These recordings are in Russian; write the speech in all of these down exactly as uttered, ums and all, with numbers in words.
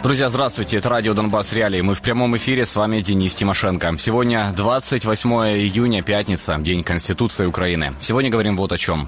Друзья, здравствуйте, это радио Донбасс Реалии. Мы в прямом эфире, с вами Денис Тимошенко. Сегодня двадцать восьмое июня, пятница, День Конституции Украины. Сегодня говорим вот о чем.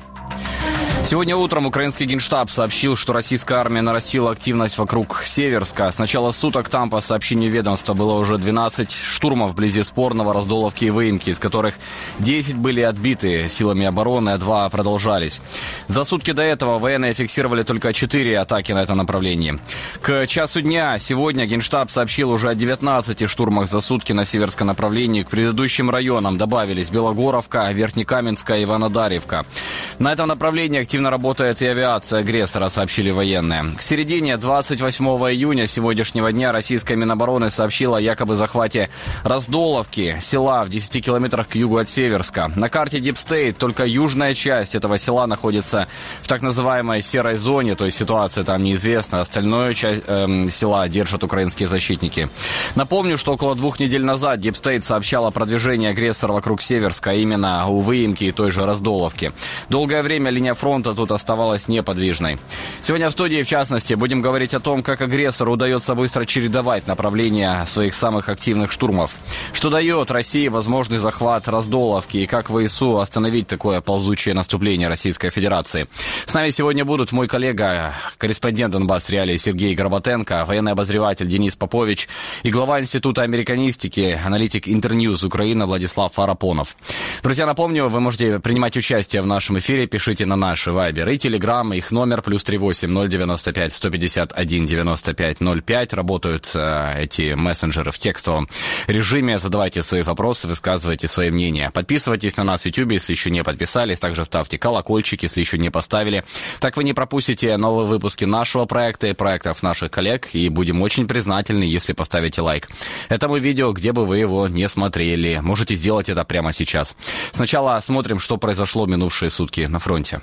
Сегодня утром украинский Генштаб сообщил, что российская армия нарастила активность вокруг Северска. С начала суток там, по сообщению ведомства, было уже двенадцать штурмов вблизи Спорного, Раздоловки и Выемки, из которых десять были отбиты силами обороны, а два продолжались. За сутки до этого военные фиксировали только четыре атаки на этом направлении. К часу дня сегодня Генштаб сообщил уже о девятнадцати штурмах за сутки на северском направлении. К предыдущим районам добавились Белогоровка, Верхнекаменская и Иванодарьевка. На этом направлении активно работает и авиация агрессора, сообщили военные. К середине двадцать восьмого июня сегодняшнего дня российская Минобороны сообщила о якобы захвате Раздоловки, села в десяти километрах к югу от Северска. На карте Deep State только южная часть этого села находится в так называемой серой зоне, то есть ситуация там неизвестна. Остальную часть э, села держат украинские защитники. Напомню, что около двух недель назад Deep State сообщал о продвижении агрессора вокруг Северска, именно у Выемки и той же Раздоловки. Долгое время линия фронта тут оставалась неподвижной. Сегодня в студии, в частности, будем говорить о том, как агрессору удается быстро чередовать направления своих самых активных штурмов. Что дает России возможный захват Раздоловки и как ВСУ остановить такое ползучее наступление Российской Федерации. С нами сегодня будут мой коллега, корреспондент Донбасс Реалии Сергей Горбатенко, военный обозреватель Денис Попович и глава Института американистики, аналитик Интерньюз Украина Владислав Фарапонов. Друзья, напомню, вы можете принимать участие в нашем эфире, пишите на наши Вайбер и Телеграм, их номер плюс три восемь ноль девяносто пять сто пятьдесят один девяносто пять ноль пять. Работают э, эти мессенджеры в текстовом режиме. Задавайте свои вопросы, высказывайте свои мнения. Подписывайтесь на нас в YouTube, если еще не подписались. Также ставьте колокольчик, если еще не поставили. Так вы не пропустите новые выпуски нашего проекта и проектов наших коллег. И будем очень признательны, если поставите лайк этому видео, где бы вы его не смотрели. Можете сделать это прямо сейчас. Сначала смотрим, что произошло в минувшие сутки на фронте.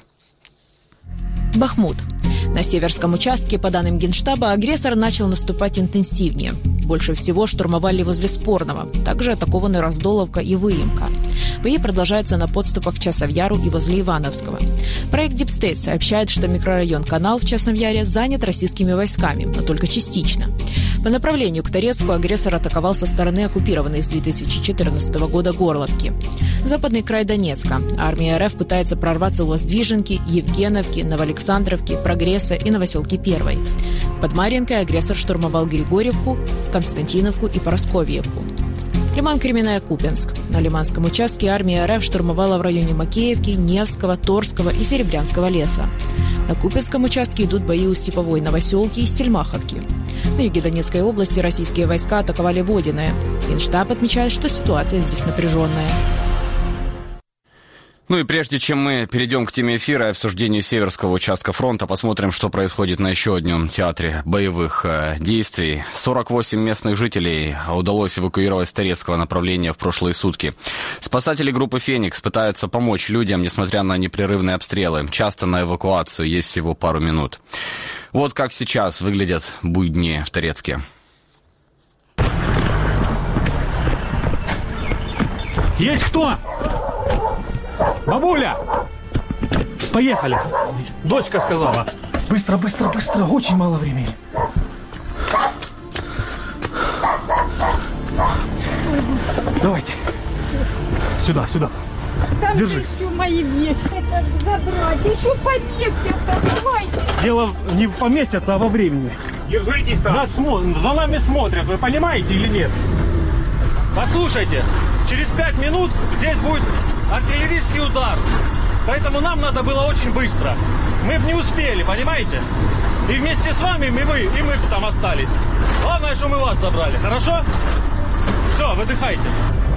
Бахмут. На северском участке, по данным Генштаба, агрессор начал наступать интенсивнее. Больше всего штурмовали возле Спорного. Также атакованы Раздоловка и Выемка. Бои продолжаются на подступах к Часовьяру и возле Ивановского. Проект Deep State сообщает, что микрорайон Канал в Часовьяре занят российскими войсками, но только частично. По направлению к Торецку агрессор атаковал со стороны оккупированной с две тысячи четырнадцатого года Горловки. Западный край Донецка. Армия РФ пытается прорваться у Воздвиженки, Евгеновки, Новоалександровки, Прогресса и Новоселки первой. Под Марьинкой агрессор штурмовал Григорьевку, Константиновку и Поросковьевку. Лиман-Кременная-Купенск. На Лиманском участке армия РФ штурмовала в районе Макеевки, Невского, Торского и Серебрянского леса. На Купенском участке идут бои у Степовой Новоселки и Стельмаховки. На юге Донецкой области российские войска атаковали Водяное. Генштаб отмечает, что ситуация здесь напряженная. Ну и прежде чем мы перейдем к теме эфира и обсуждению северского участка фронта, посмотрим, что происходит на еще одном театре боевых э, действий. сорок восемь местных жителей удалось эвакуировать с Торецкого направления в прошлые сутки. Спасатели группы «Феникс» пытаются помочь людям, несмотря на непрерывные обстрелы. Часто на эвакуацию есть всего пару минут. Вот как сейчас выглядят будни в Торецке. Есть кто? Бабуля! Поехали! Дочка сказала. Быстро, быстро, быстро. Очень мало времени. Давайте. Сюда, сюда. Там держи. Еще мои вещи забрать. Еще поместятся. Давайте. Дело не поместятся, а во времени. Держитесь там. Нас смо... За нами смотрят, вы понимаете или нет? Послушайте, через пять минут здесь будет артиллерийский удар. Поэтому нам надо было очень быстро. Мы бы не успели, понимаете? И вместе с вами мы, мы, и мы там остались. Главное, что мы вас забрали, хорошо? Все, выдыхайте.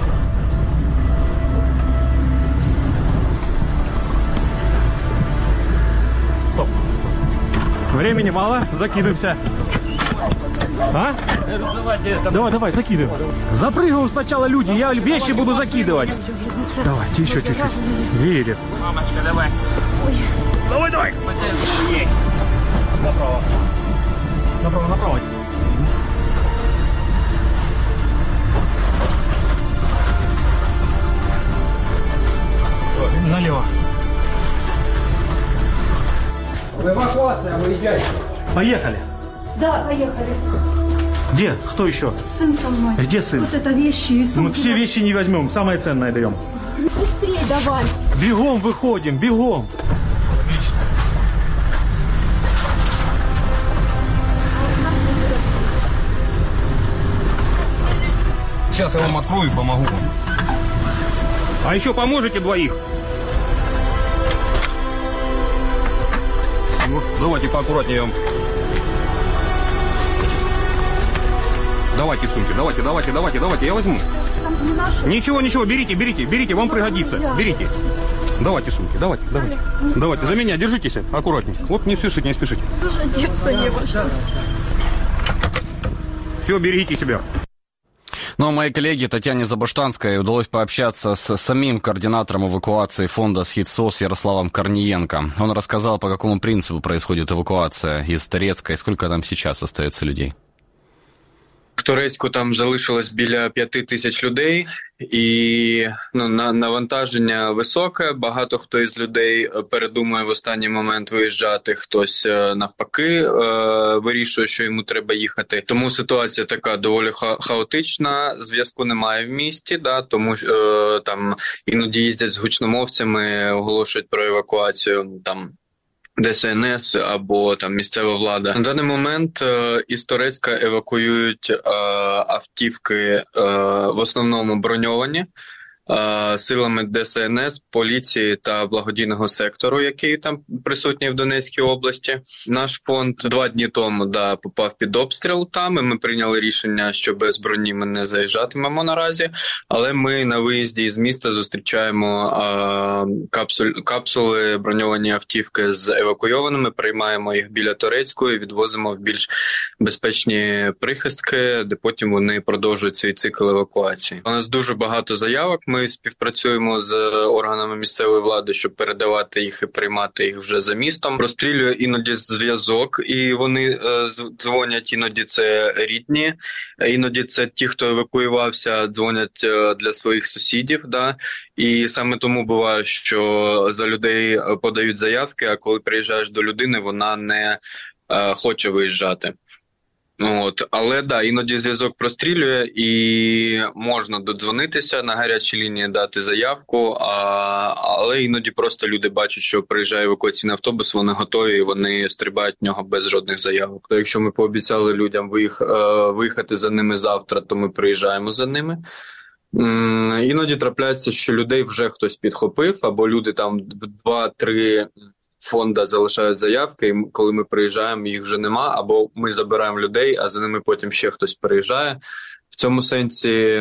Стоп. Времени мало, закидываемся. А? Давай, давай, закидываем. Запрыгиваем сначала люди, я вещи буду закидывать. Давайте, еще чуть-чуть. Верит. Мамочка, давай. Давай, давай. Направо. Направо, направо. Налево. Эвакуация, выезжайте. Поехали. Да, поехали. Где? Кто еще? Сын со мной. Где сын? Вот это вещи и сумки. Мы все вещи не возьмем, самое ценное берем. Быстрее давай. Бегом выходим, бегом. Отлично. Сейчас я вам открою и помогу вам. А еще поможете двоих? Ну, давайте поаккуратнее я вам. Давайте сумки, давайте, давайте, давайте, давайте, я возьму. Там не наши. Ничего, ничего, берите, берите, берите, вам пригодится. Берите. Давайте сумки, давайте, давайте. Давайте, за меня держитесь аккуратнее. Вот не спешите, не спешите. Даже одеться не во что. Все, берегите себя. Ну а моей коллеге Татьяне Забаштанской удалось пообщаться с самим координатором эвакуации фонда «СхідСОС» Ярославом Корниенко. Он рассказал, по какому принципу происходит эвакуация из Торецка и сколько там сейчас остается людей. В Торецьку там залишилось біля п'яти тисяч людей, і ну, навантаження високе. Багато хто із людей передумує в останній момент виїжджати, хтось навпаки вирішує, що йому треба їхати. Тому ситуація така доволі ха- хаотична, зв'язку немає в місті, да, тому е, там іноді їздять з гучномовцями, оголошують про евакуацію там Де Ес Ен Ес або там місцева влада. На даний момент е, із Торецька евакуюють е, автівки е, в основному броньовані е, силами Де Ес Ен Ес, поліції та благодійного сектору, який там присутній в Донецькій області. Наш фонд два дні тому да, попав під обстріл там, і ми прийняли рішення, що без броні ми не заїжджатимемо наразі, але ми на виїзді із міста зустрічаємо е, капсуль, капсули, броньовані автівки з евакуйованими, приймаємо їх біля Торецької і відвозимо в більш безпечні прихистки, де потім вони продовжують свій цикл евакуації. У нас дуже багато заявок, ми співпрацюємо з органами місцевої влади, щоб передавати їх і приймати їх вже за містом. Розстрілює іноді зв'язок, і вони е, дзвонять, іноді це рідні, іноді це ті, хто евакуювався, дзвонять е, для своїх сусідів, да? І саме тому буває, що за людей подають заявки, а коли приїжджаєш до людини, вона не е, хоче виїжджати. От, але да, іноді зв'язок прострілює і можна додзвонитися на гарячій лінії, дати заявку, а, але іноді просто люди бачать, що приїжджає евакуаційний автобус, вони готові і вони стрибають в нього без жодних заявок. То якщо ми пообіцяли людям виїх, виїхати за ними завтра, то ми приїжджаємо за ними. Іноді трапляється, що людей вже хтось підхопив, або люди там в два-три фонда залишають заявки, і коли ми приїжджаємо, їх вже нема, або ми забираємо людей, а за ними потім ще хтось приїжджає. В цьому сенсі е,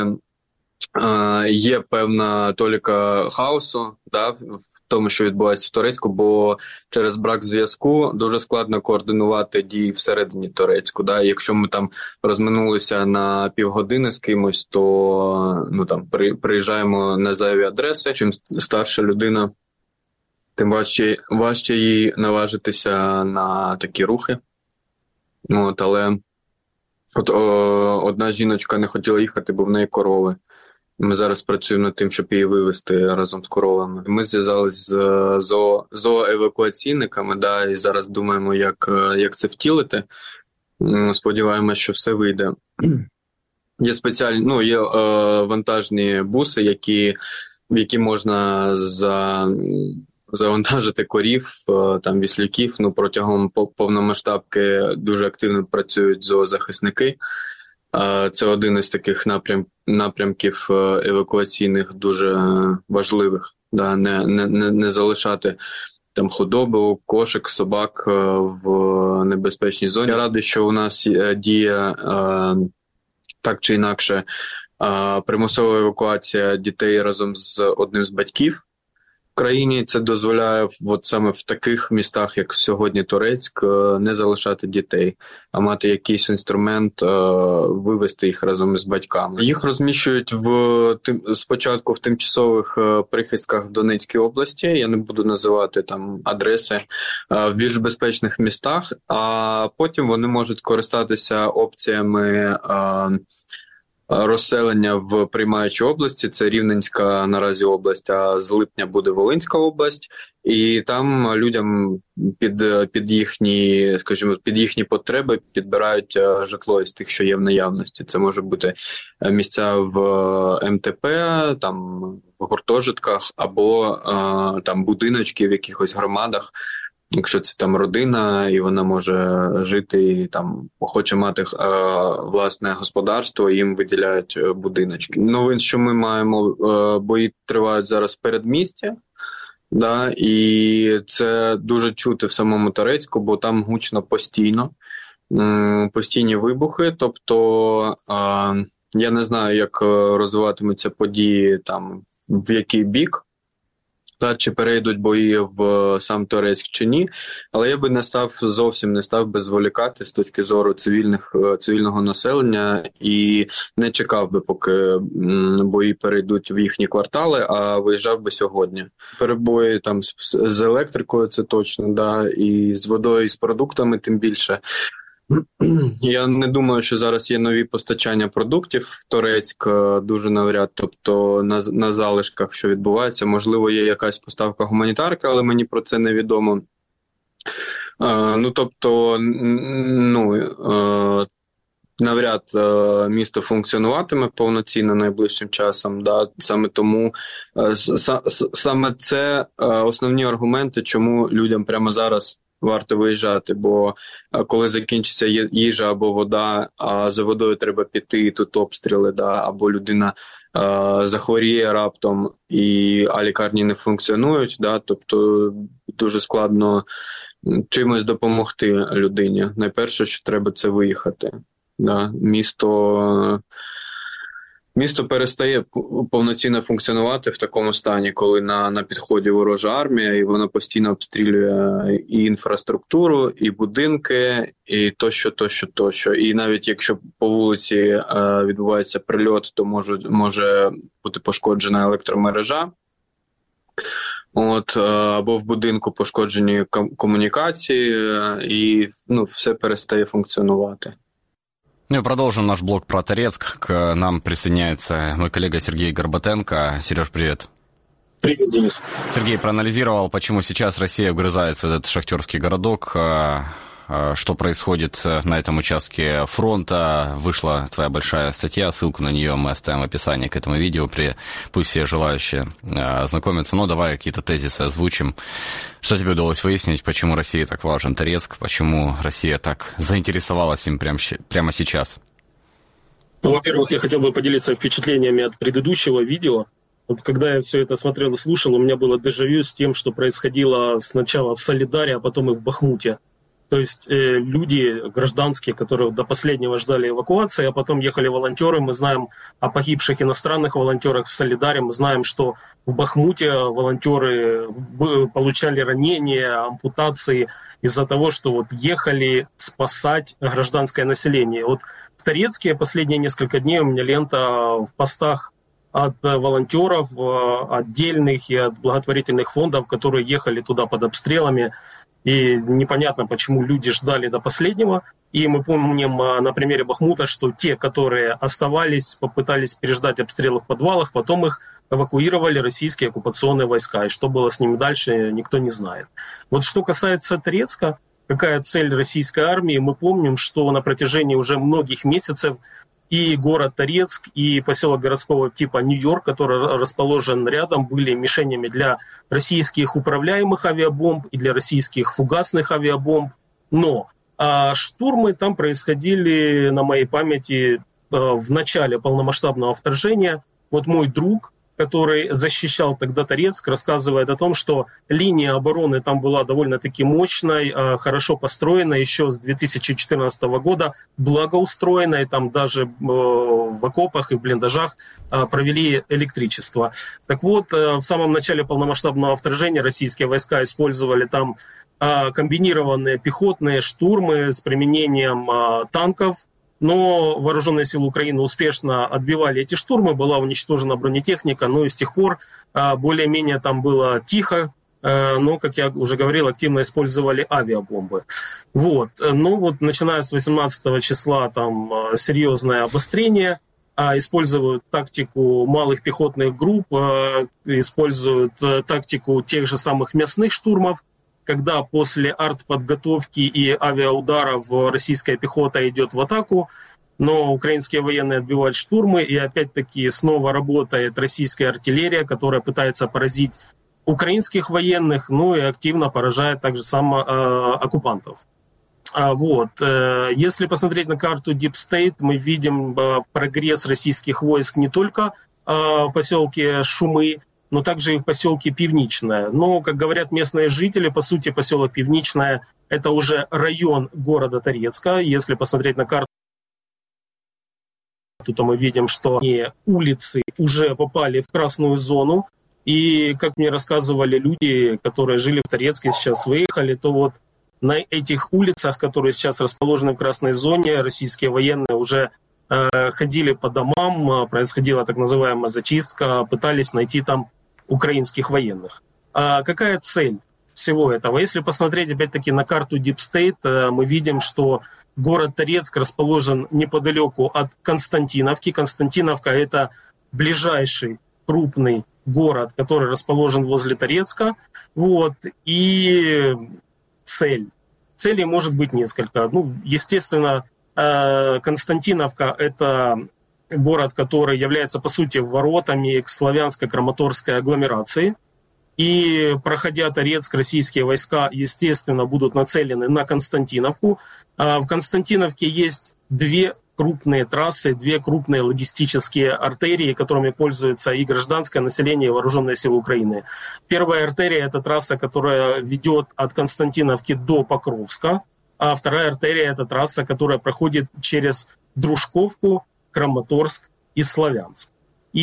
є певна толіка хаосу, да, в тому, що відбувається в Торецьку, бо через брак зв'язку дуже складно координувати дії всередині Торецьку. Да. Якщо ми там розминулися на півгодини з кимось, то ну, там, при, приїжджаємо на зайві адреси. Чим старша людина, тим важче, важче їй наважитися на такі рухи. От, але от, о, одна жіночка не хотіла їхати, бо в неї корови. Ми зараз працюємо над тим, щоб її вивезти разом з коровами. Ми зв'язалися з зоо, зооевакуаційниками, да, і зараз думаємо, як, як це втілити. Сподіваємося, що все вийде. Є спеціальні, ну, є е, вантажні буси, які, в які можна за... завантажити корів, там віслюків. Ну, протягом повномасштабки дуже активно працюють зоозахисники. Це один із таких напрям, напрямків евакуаційних дуже важливих. Да, не, не, не залишати там худобу, кошик, собак в небезпечній зоні. Я радий, що у нас діє так чи інакше примусова евакуація дітей разом з одним з батьків. В країні це дозволяє от саме в таких містах, як сьогодні Торецьк, не залишати дітей, а мати якийсь інструмент, вивезти їх разом із батьками. Їх розміщують в спочатку в тимчасових прихистках в Донецькій області, я не буду називати там адреси, в більш безпечних містах, а потім вони можуть користатися опціями розселення в приймаючій області. Це Рівненська наразі область, а з липня буде Волинська область. І там людям під, під їхні, скажімо, під їхні потреби підбирають житло із тих, що є в наявності. Це може бути місця в ем те пе, там в гуртожитках або там будиночки в якихось громадах. Якщо це там родина, і вона може жити, і там хоче мати е, власне господарство, їм виділяють будиночки. Новин, що ми маємо, е, бої тривають зараз в передмісті, да, і це дуже чути в самому Торецьку, бо там гучно постійно, е, постійні вибухи, тобто е, я не знаю, як розвиватимуться події там, в який бік, та, чи перейдуть бої в сам Торецьк чи ні, але я би не став, зовсім не став би зволікати з точки зору цивільних, цивільного населення і не чекав би, поки бої перейдуть в їхні квартали, а виїжджав би сьогодні. Перебої там з, з електрикою, це точно, да, і з водою, і з продуктами тим більше. Я не думаю, що зараз є нові постачання продуктів в Торецьк, дуже навряд, тобто на, на залишках, що відбувається. Можливо, є якась поставка гуманітарки, але мені про це невідомо. Е, ну, тобто, ну, е, навряд е, місто функціонуватиме повноцінно найближчим часом. Да? Саме тому, е, с, с, саме це е, основні аргументи, чому людям прямо зараз варто виїжджати, бо коли закінчиться їжа або вода, а за водою треба піти, і тут обстріли, да, або людина е, захворіє раптом, і, а лікарні не функціонують, да, тобто дуже складно чимось допомогти людині. Найперше, що треба, це виїхати. Да. Місто... Місто перестає повноцінно функціонувати в такому стані, коли на, на підході ворожа армія, і вона постійно обстрілює і інфраструктуру, і будинки, і тощо, тощо, тощо. І навіть якщо по вулиці е, відбувається прильот, то може, може бути пошкоджена електромережа, от, е, або в будинку пошкоджені комунікації, е, і ну, все перестає функціонувати. Ну и продолжим наш блог про Торецк. К нам присоединяется мой коллега Сергей Горбатенко. Сереж, привет. Привет, Денис. Сергей проанализировал, почему сейчас Россия вгрызается в этот шахтерский городок, что происходит на этом участке фронта. Вышла твоя большая статья, ссылку на нее мы оставим в описании к этому видео, пусть все желающие ознакомятся. Но давай какие-то тезисы озвучим. Что тебе удалось выяснить, почему России так важен Торецк, почему Россия так заинтересовалась им прямо, прямо сейчас? Ну, во-первых, я хотел бы поделиться впечатлениями от предыдущего видео. Вот когда я все это смотрел и слушал, у меня было дежавю с тем, что происходило сначала в Солидаре, а потом и в Бахмуте. То есть э, люди гражданские, которые до последнего ждали эвакуации, а потом ехали волонтеры. Мы знаем о погибших иностранных волонтерах в Солидаре. Мы знаем, что в Бахмуте волонтеры получали ранения, ампутации из-за того, что вот ехали спасать гражданское население. Вот в Торецке последние несколько дней у меня лента в постах от волонтеров отдельных и от благотворительных фондов, которые ехали туда под обстрелами. И непонятно, почему люди ждали до последнего. И мы помним на примере Бахмута, что те, которые оставались, попытались переждать обстрелы в подвалах, потом их эвакуировали российские оккупационные войска. И что было с ними дальше, никто не знает. Вот что касается Торецка, какая цель российской армии, мы помним, что на протяжении уже многих месяцев и город Торецк, и поселок городского типа Нью-Йорк, который расположен рядом, были мишенями для российских управляемых авиабомб и для российских фугасных авиабомб. Но а, штурмы там происходили, на моей памяти, а, в начале полномасштабного вторжения. Вот мой друг, который защищал тогда Торецк, рассказывает о том, что линия обороны там была довольно-таки мощной, хорошо построенной, еще с две тысячи четырнадцатого года, благоустроенной, там даже в окопах и в блиндажах провели электричество. Так вот, в самом начале полномасштабного вторжения российские войска использовали там комбинированные пехотные штурмы с применением танков, но вооруженные силы Украины успешно отбивали эти штурмы, была уничтожена бронетехника, но и с тех пор более-менее там было тихо, но, как я уже говорил, активно использовали авиабомбы. Вот. Ну вот, начиная с восемнадцатого числа там серьезное обострение, используют тактику малых пехотных групп, используют тактику тех же самых мясных штурмов, когда после артподготовки и авиаударов российская пехота идет в атаку, но украинские военные отбивают штурмы, и опять-таки снова работает российская артиллерия, которая пытается поразить украинских военных, ну и активно поражает также само э, оккупантов. А, вот. Э, если посмотреть на карту Deep State, мы видим э, прогресс российских войск не только э, в поселке Шумы, но также и в поселке Пивничное. Но, как говорят местные жители, по сути, поселок Пивничное – это уже район города Торецка. Если посмотреть на карту, то мы видим, что улицы уже попали в красную зону. И, как мне рассказывали люди, которые жили в Торецке, сейчас выехали, то вот на этих улицах, которые сейчас расположены в красной зоне, российские военные уже э, ходили по домам, происходила так называемая зачистка, пытались найти там украинских военных. А какая цель всего этого? Если посмотреть опять-таки на карту Deep State, э, мы видим, что город Торецк расположен неподалеку от Константиновки. Константиновка – это ближайший крупный город, который расположен возле Торецка. Вот. И цель. Целей может быть несколько. Ну, естественно, Константиновка – это город, который является, по сути, воротами к славянско-краматорской агломерации. И, проходя Торецк, российские войска, естественно, будут нацелены на Константиновку. В Константиновке есть две крупные трассы, две крупные логистические артерии, которыми пользуется и гражданское население, и вооруженные силы Украины. Первая артерия – это трасса, которая ведет от Константиновки до Покровска, а вторая артерия – это трасса, которая проходит через Дружковку, Краматорск и Славянск. И,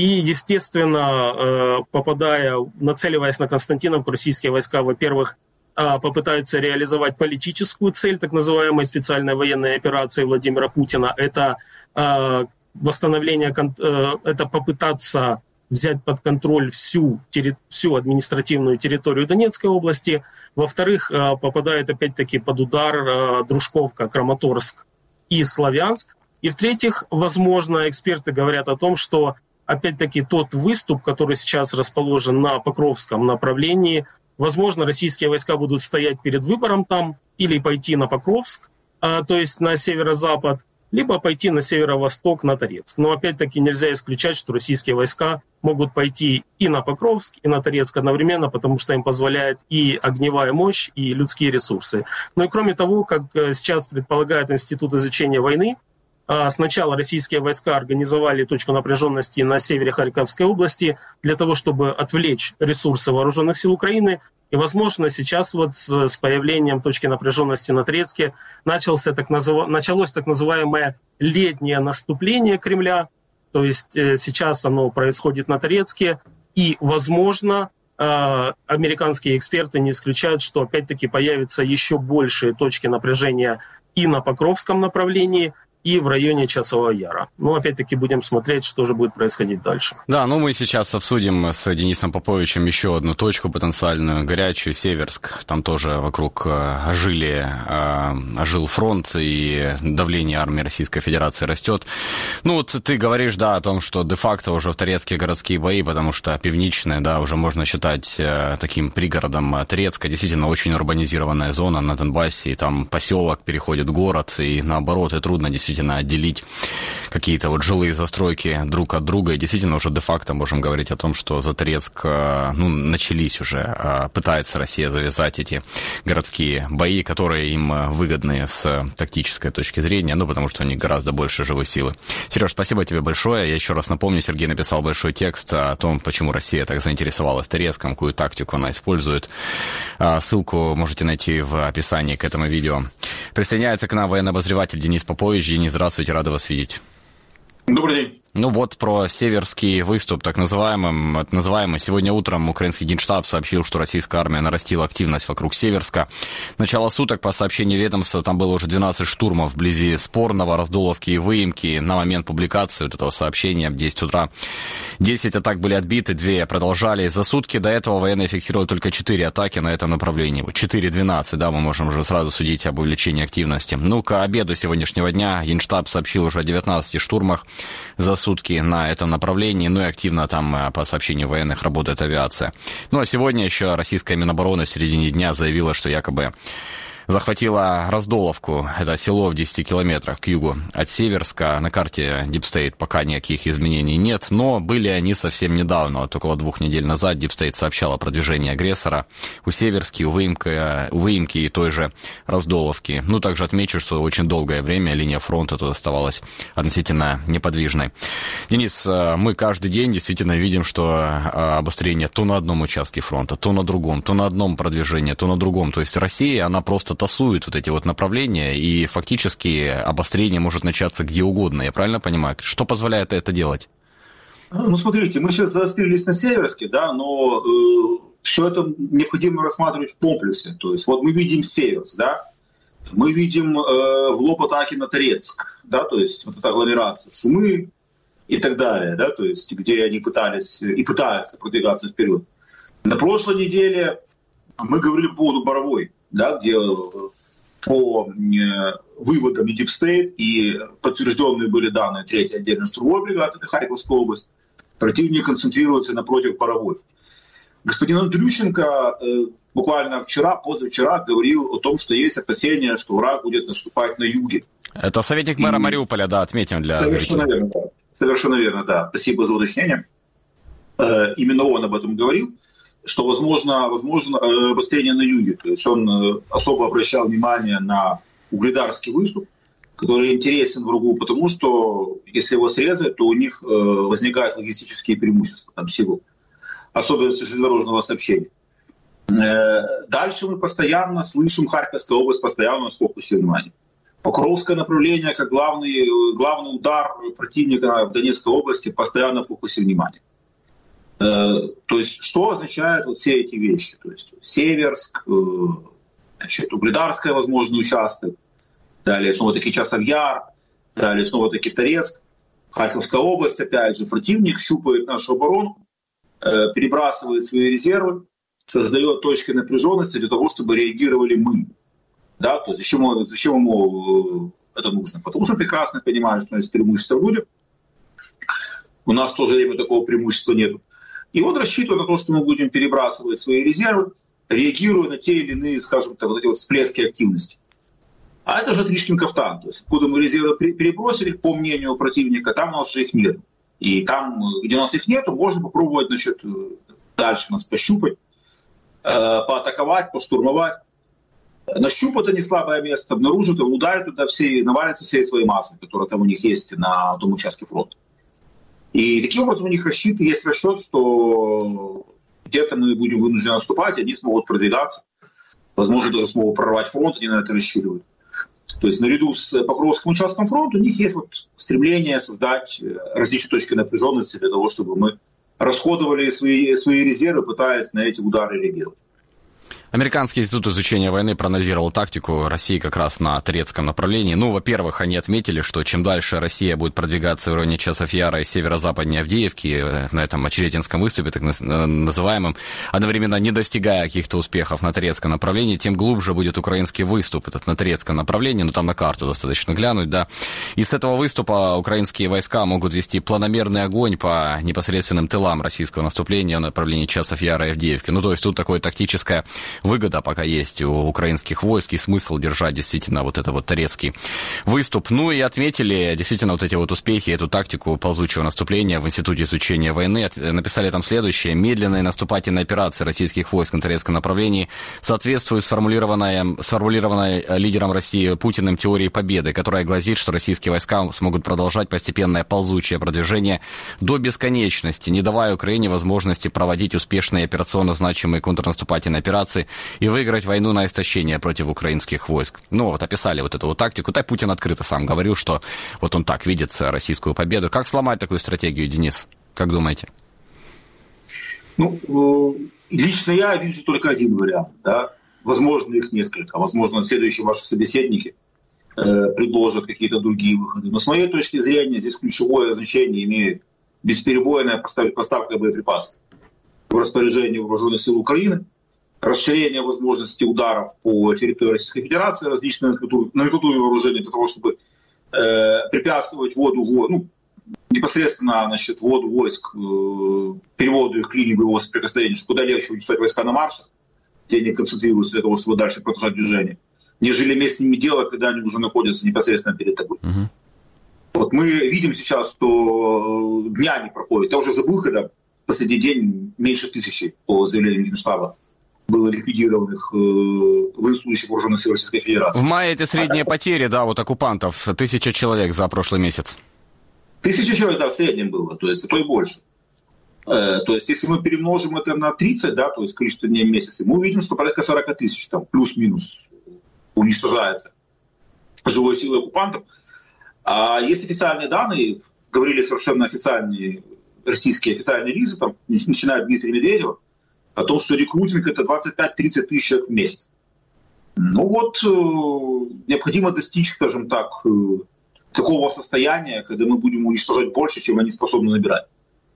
естественно, попадая, нацеливаясь на Константиновку, российские войска, во-первых, попытаются реализовать политическую цель так называемой специальной военной операции Владимира Путина. Это восстановление, это попытаться взять под контроль всю, всю административную территорию Донецкой области. Во-вторых, попадает опять-таки под удар Дружковка, Краматорск и Славянск. И в-третьих, возможно, эксперты говорят о том, что опять-таки тот выступ, который сейчас расположен на Покровском направлении, возможно, российские войска будут стоять перед выбором там, или пойти на Покровск, а, то есть на северо-запад, либо пойти на северо-восток, на Торецк. Но опять-таки нельзя исключать, что российские войска могут пойти и на Покровск, и на Торецк одновременно, потому что им позволяет и огневая мощь, и людские ресурсы. Ну и кроме того, как сейчас предполагает Институт изучения войны, сначала российские войска организовали точку напряженности на севере Харьковской области для того, чтобы отвлечь ресурсы вооруженных сил Украины. И, возможно, сейчас вот с, с появлением точки напряженности на Торецке начался так назыв... началось так называемое летнее наступление Кремля. То есть э, сейчас оно происходит на Торецке. И, возможно, э, американские эксперты не исключают, что опять-таки появятся еще большие точки напряжения и на Покровском направлении, и в районе Часового Яра. Ну, опять-таки, будем смотреть, что же будет происходить дальше. Да, ну мы сейчас обсудим с Денисом Поповичем еще одну точку потенциальную, горячую, Северск. Там тоже вокруг ожили, ожил фронт, и давление армии Российской Федерации растет. Ну, вот ты говоришь, да, о том, что де-факто уже в Торецке городские бои, потому что Пивничное, да, уже можно считать таким пригородом Торецка. Действительно, очень урбанизированная зона на Донбассе, и там поселок переходит в город, и наоборот, и трудно действительно отделить какие-то вот жилые застройки друг от друга. И действительно уже де-факто можем говорить о том, что за Торецк, ну, начались уже, пытается Россия завязать эти городские бои, которые им выгодны с тактической точки зрения, ну, потому что у них гораздо больше живой силы. Сереж, спасибо тебе большое. Я еще раз напомню, Сергей написал большой текст о том, почему Россия так заинтересовалась Торецком, какую тактику она использует. Ссылку можете найти в описании к этому видео. Присоединяется к нам военный обозреватель Денис Попович. Денис, здравствуйте, рады вас видеть. Добрый день. Ну вот про северский выступ, так называемый, так называемый. Сегодня утром украинский Генштаб сообщил, что российская армия нарастила активность вокруг Северска. Начало суток, по сообщению ведомства, там было уже двенадцать штурмов вблизи Спорного, Раздоловки и Выемки. На момент публикации вот этого сообщения в десять утра десять атак были отбиты, две продолжали. За сутки до этого военные фиксировали только четыре атаки на этом направлении. четыре двенадцать, да, мы можем уже сразу судить об увеличении активности. Ну, к обеду сегодняшнего дня Генштаб сообщил уже о девятнадцати штурмах за сутки на этом направлении, ну и активно там, по сообщению военных, работает авиация. Ну а сегодня еще российская Минобороны в середине дня заявила, что якобы захватила Раздоловку, это село в десяти километрах к югу от Северска. На карте Deep State пока никаких изменений нет, но были они совсем недавно, вот около двух недель назад Deep State сообщал о продвижении агрессора у Северски, у Выемки, у Выемки и той же Раздоловки. Ну, также отмечу, что очень долгое время линия фронта тут оставалась относительно неподвижной. Денис, мы каждый день действительно видим, что обострение то на одном участке фронта, то на другом, то на одном продвижении, то на другом. То есть Россия, она просто тасует вот эти вот направления, и фактически обострение может начаться где угодно. Я правильно понимаю? Что позволяет это делать? Ну, смотрите, мы сейчас заострились на Северске, да, но э, все это необходимо рассматривать в комплексе. То есть вот мы видим Северск, да, мы видим э, в лоб атаки на Торецк, да, то есть вот эта агломерация, Шумы и так далее, да, то есть где они пытались и пытаются продвигаться вперед. На прошлой неделе мы говорили по поводу Боровой, да, где по выводам Deep State и подтвержденные были данные третьей отдельной штурмовой бригады, это Харьковская область, противник концентрируется напротив Боровой. Господин Андрющенко э, буквально вчера, позавчера говорил о том, что есть опасения, что враг будет наступать на юге. Это советник мэра и... Мариуполя, да, отметим для Совершенно верно, да. Совершенно верно, да. Спасибо за уточнение. Э, именно он об этом говорил, что возможно, возможно обострение на юге. То есть он особо обращал внимание на Угледарский выступ, который интересен врагу, потому что если его срезать, то у них возникают логистические преимущества там всего. Особенности железнодорожного сообщения. Дальше мы постоянно слышим, Харьковская область постоянно у нас в фокусе внимания. Покровское направление, как главный, главный удар противника в Донецкой области, постоянно в фокусе внимания. То есть, что означают вот все эти вещи? То есть, Северск, значит, Угледарская, возможно, участок, далее снова-таки Часов-Яр, далее снова-таки Торецк, Харьковская область, опять же, противник щупает нашу оборону, перебрасывает свои резервы, создает точки напряженности для того, чтобы реагировали мы. Да? То есть, зачем, зачем ему это нужно? Потому что прекрасно понимают, что у нас преимущество будет. У нас в то же время такого преимущества нет. И он рассчитывает на то, что мы будем перебрасывать свои резервы, реагируя на те или иные, скажем так, вот эти вот всплески активности. А это же Тришкин кафтан. То есть, откуда мы резервы перебросили, по мнению противника, там у нас же их нет. И там, где у нас их нет, можно попробовать, значит, дальше нас пощупать, поатаковать, поштурмовать. Нащупать они слабое место, обнаружат, ударят туда все, навалятся всей своей массой, которая там у них есть на том участке фронта. И таким образом у них рассчит, есть расчет, что где-то мы будем вынуждены наступать, они смогут продвигаться, возможно, даже смогут прорвать фронт, они на это рассчитывают. То есть наряду с Покровским участком фронта у них есть вот стремление создать различные точки напряженности для того, чтобы мы расходовали свои, свои резервы, пытаясь на эти удары реагировать. Американский институт изучения войны проанализировал тактику России как раз на Торецком направлении. Ну, во-первых, они отметили, что чем дальше Россия будет продвигаться в районе Часов-Яра и северо-западнее Авдеевки, на этом Очеретинском выступе, так называемом, одновременно не достигая каких-то успехов на Торецком направлении, тем глубже будет украинский выступ этот на Торецком направлении, ну, там на карту достаточно глянуть, да. И с этого выступа украинские войска могут вести планомерный огонь по непосредственным тылам российского наступления в направлении Часов-Яра и Авдеевки. Ну, то есть тут такое тактическое выгода пока есть у украинских войск и смысл держать действительно вот это вот Торецкий выступ. Ну и отметили действительно вот эти вот успехи, эту тактику ползучего наступления в Институте изучения войны. Написали там следующее. Медленные наступательные операции российских войск на Торецком направлении соответствуют сформулированной, сформулированной лидером России Путиным теории победы, которая гласит, что российские войска смогут продолжать постепенное ползучее продвижение до бесконечности, не давая Украине возможности проводить успешные операционно значимые контрнаступательные операции и выиграть войну на истощение против украинских войск. Ну, вот описали вот эту вот тактику. Так Путин открыто сам говорил, что вот он так видит российскую победу. Как сломать такую стратегию, Денис? Как думаете? Ну, лично я вижу только один вариант. Да? Возможно, их несколько. Возможно, следующие ваши собеседники э, предложат какие-то другие выходы. Но с моей точки зрения здесь ключевое значение имеет бесперебойная поставка боеприпасов в распоряжении вооруженных сил Украины, расширение возможностей ударов по территории Российской Федерации, различные номенклатуры вооружений для того, чтобы э, препятствовать вводу, ну, непосредственно, значит, вводу войск, переводу их к линии боевого соприкосновения, что куда легче уничтожать войска на маршах, где они концентрируются для того, чтобы дальше продолжать движение, нежели иметь с ними дело, когда они уже находятся непосредственно перед тобой. Uh-huh. Вот мы видим сейчас, что дня не проходит. Я уже забыл, когда в последний день меньше тысячи, по заявлению Генштаба, было ликвидированных э, военнослужащих вооруженных сил Российской Федерации. В мае это средние а, потери, да, вот оккупантов. Тысяча человек за прошлый месяц. Тысяча человек, да, в среднем было, то есть, то и больше. Э, то есть, если мы перемножим это на тридцать, да, то есть количество дней в месяц, мы увидим, что порядка сорок тысяч, там, плюс-минус, уничтожается живой силой оккупантов. А есть официальные данные, говорили совершенно официальные российские официальные лица, там, начиная от Дмитрия Медведева, о том, что рекрутинг — это двадцать пять-тридцать тысяч человек в месяц. Ну вот, э, необходимо достичь, скажем так, э, такого состояния, когда мы будем уничтожать больше, чем они способны набирать.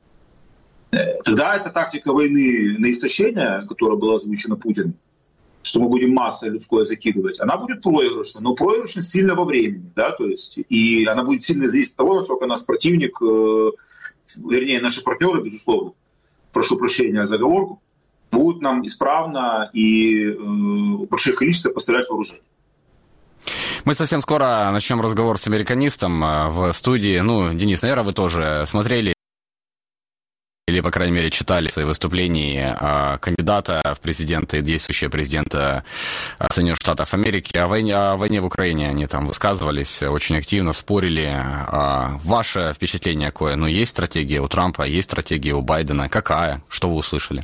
Э, тогда эта тактика войны на истощение, которая была озвучена Путиным, что мы будем массой людское закидывать, она будет проигрышна, но проигрышна сильно во времени, да, то есть, и она будет сильно зависеть от того, насколько наш противник, э, вернее, наши партнеры, безусловно, прошу прощения за оговорку, будут нам исправно и э, в больших количествах поставлять вооружение. Мы совсем скоро начнем разговор с американистом в студии. Ну, Денис, наверное, вы тоже смотрели или, по крайней мере, читали свои выступления кандидата в президенты и действующего президента Соединенных Штатов Америки. О войне, о войне в Украине они там высказывались, очень активно спорили. Ваше впечатление какое? Ну, есть стратегия у Трампа, есть стратегия у Байдена. Какая? Что вы услышали?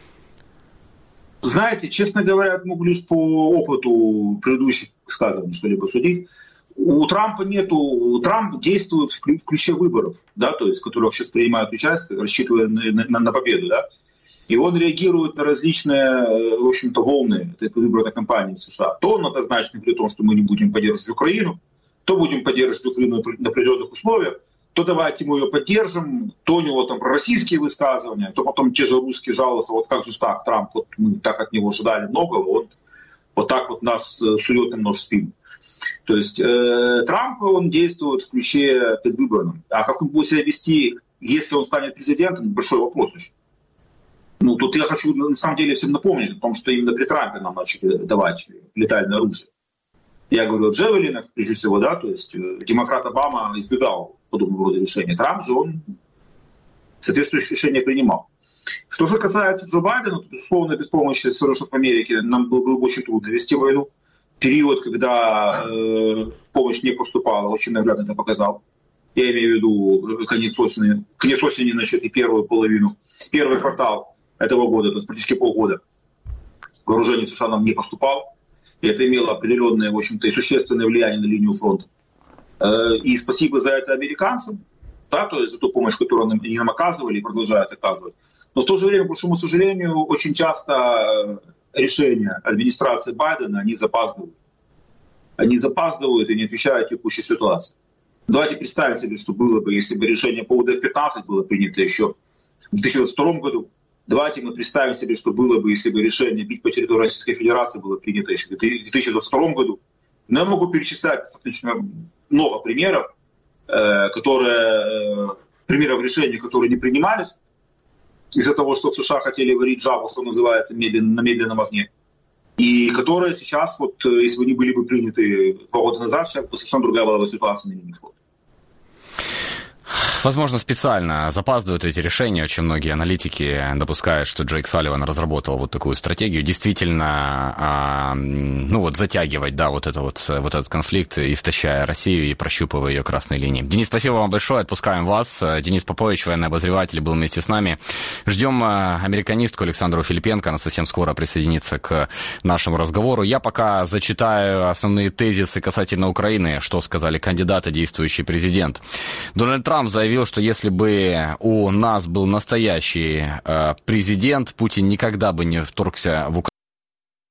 Знаете, честно говоря, могу лишь по опыту предыдущих высказываний что-либо судить. У Трампа нету... Трамп действует в ключе выборов, да, то есть, в которых сейчас принимают участие, рассчитывая на, на, на победу, да. И он реагирует на различные, в общем-то, волны этой выборной кампании в США. То он однозначно при том, что мы не будем поддерживать Украину, то будем поддерживать Украину на определенных условиях, то давайте мы ее поддержим, то у него там пророссийские высказывания, то потом те же русские жалуются, вот как же так, Трамп, вот мы так от него ожидали многого, он вот так вот нас сует на нож в спину. То есть э, Трамп, он действует в ключе предвыборном. А как он будет себя вести, если он станет президентом, большой вопрос еще. Ну, тут я хочу на самом деле всем напомнить о том, что именно при Трампе нам начали давать летальное оружие. Я говорю о джавелинах, прежде всего, да, то есть демократ Обама избегал подобного рода решения. Трамп же, он соответствующие решения принимал. Что же касается Джо Байдена, то, безусловно, без помощи Соединенных Штатов Америки нам было, было очень трудно вести войну. Период, когда э, помощь не поступала, очень наглядно это показал. Я имею в виду конец осени, конец осени, значит, и первую половину, первый квартал этого года, то есть практически полгода, вооружение США нам не поступало. И это имело определенное, в общем-то, и существенное влияние на линию фронта. Э, и спасибо за это американцам, да, то есть за ту помощь, которую они нам оказывали и продолжают оказывать. Но в то же время, к большому сожалению, очень часто решения администрации Байдена, они запаздывают. Они запаздывают и не отвечают текущей ситуации. Давайте представим себе, что было бы, если бы решение по У Д Эф пятнадцать было принято еще в две тысячи двадцать втором году. Давайте мы представим себе, что было бы, если бы решение бить по территории Российской Федерации было принято еще в две тысячи двадцать втором году. Но я могу перечислять достаточно много примеров, которые, примеров решений, которые не принимались, из-за того, что в США хотели варить жабу, что называется, медленно, на медленном огне. И которые сейчас, вот, если бы они были бы приняты два года назад, сейчас бы совершенно другая была бы ситуация на линии фронта. Возможно, специально запаздывают эти решения. Очень многие аналитики допускают, что Джейк Салливан разработал вот такую стратегию. Действительно, а, ну вот затягивать, да, вот, это вот, вот этот конфликт, истощая Россию и прощупывая ее красные линии. Денис, спасибо вам большое. Отпускаем вас. Денис Попович, военный обозреватель, был вместе с нами. Ждем американистку Александру Филипенко. Она совсем скоро присоединится к нашему разговору. Я пока зачитаю основные тезисы касательно Украины, что сказали кандидаты, действующий президент. Дональд Трамп заявил, что если бы у нас был настоящий э, президент, Путин никогда бы не вторгся в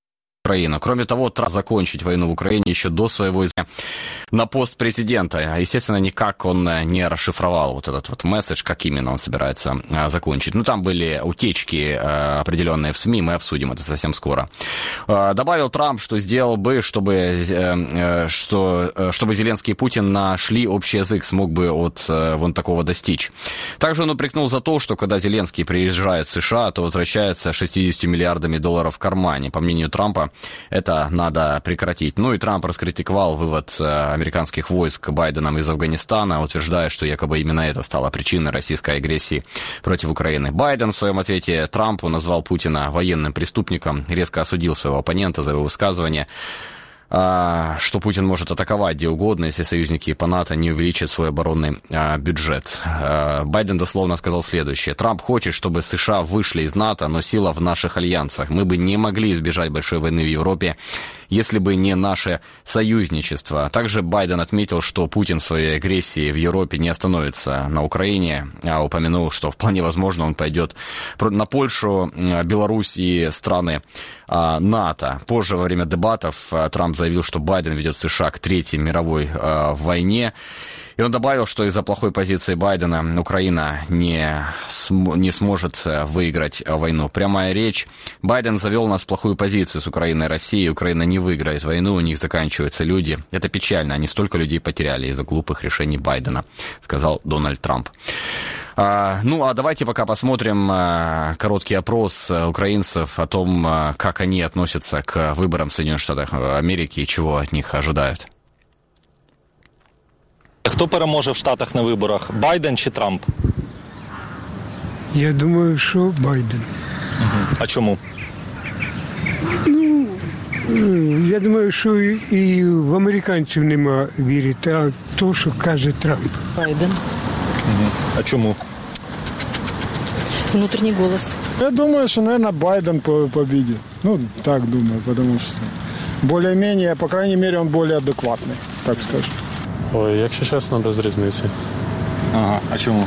Украину. Кроме того, Трамп закончить войну в Украине еще до своего на пост президента. Естественно, никак он не расшифровал вот этот вот месседж, как именно он собирается а, закончить. Ну, там были утечки а, определенные в СМИ, мы обсудим это совсем скоро. А, добавил Трамп, что сделал бы, чтобы, а, что, чтобы Зеленский и Путин нашли общий язык, смог бы от а, вон такого достичь. Также он упрекнул за то, что когда Зеленский приезжает в США, то возвращается с шестьюдесятью миллиардами долларов в кармане. По мнению Трампа, это надо прекратить. Ну и Трамп раскритиковал вывод американских войск Байденом из Афганистана, утверждая, что якобы именно это стало причиной российской агрессии против Украины. Байден в своем ответе Трампу назвал Путина военным преступником, резко осудил своего оппонента за его высказывание, что Путин может атаковать где угодно, если союзники по НАТО не увеличат свой оборонный а, бюджет. А, Байден дословно сказал следующее. Трамп хочет, чтобы США вышли из НАТО, но сила в наших альянсах. Мы бы не могли избежать большой войны в Европе, если бы не наше союзничество. Также Байден отметил, что Путин в своей агрессии в Европе не остановится на Украине, а упомянул, что вполне возможно он пойдет на Польшу, Беларусь и страны а, НАТО. Позже, во время дебатов, Трамп заявил, что Байден ведет США к Третьей мировой э, войне. И он добавил, что из-за плохой позиции Байдена Украина не, см- не сможет выиграть войну. Прямая речь. Байден завел нас в плохую позицию с Украиной и Россией. Украина не выиграет войну, у них заканчиваются люди. Это печально, они столько людей потеряли из-за глупых решений Байдена, сказал Дональд Трамп. А, ну, а давайте пока посмотрим а, короткий опрос украинцев о том, а, как они относятся к выборам в Соединенных Штатах Америки и чего от них ожидают. Хто переможе в Штатах на виборах? Байден чи Трамп? Я думаю, що Байден. Угу. А чому? Ну, я думаю, що і в американців нема віри, а то, що каже Трамп. Байден. Угу. А чому? Внутренний голос. Я думаю, что, наверное, Байден победит. Ну, так думаю, потому что более-менее, по крайней мере, он более адекватный, так скажем. Ой, якщо чесно, без різниці. Ага, а чому?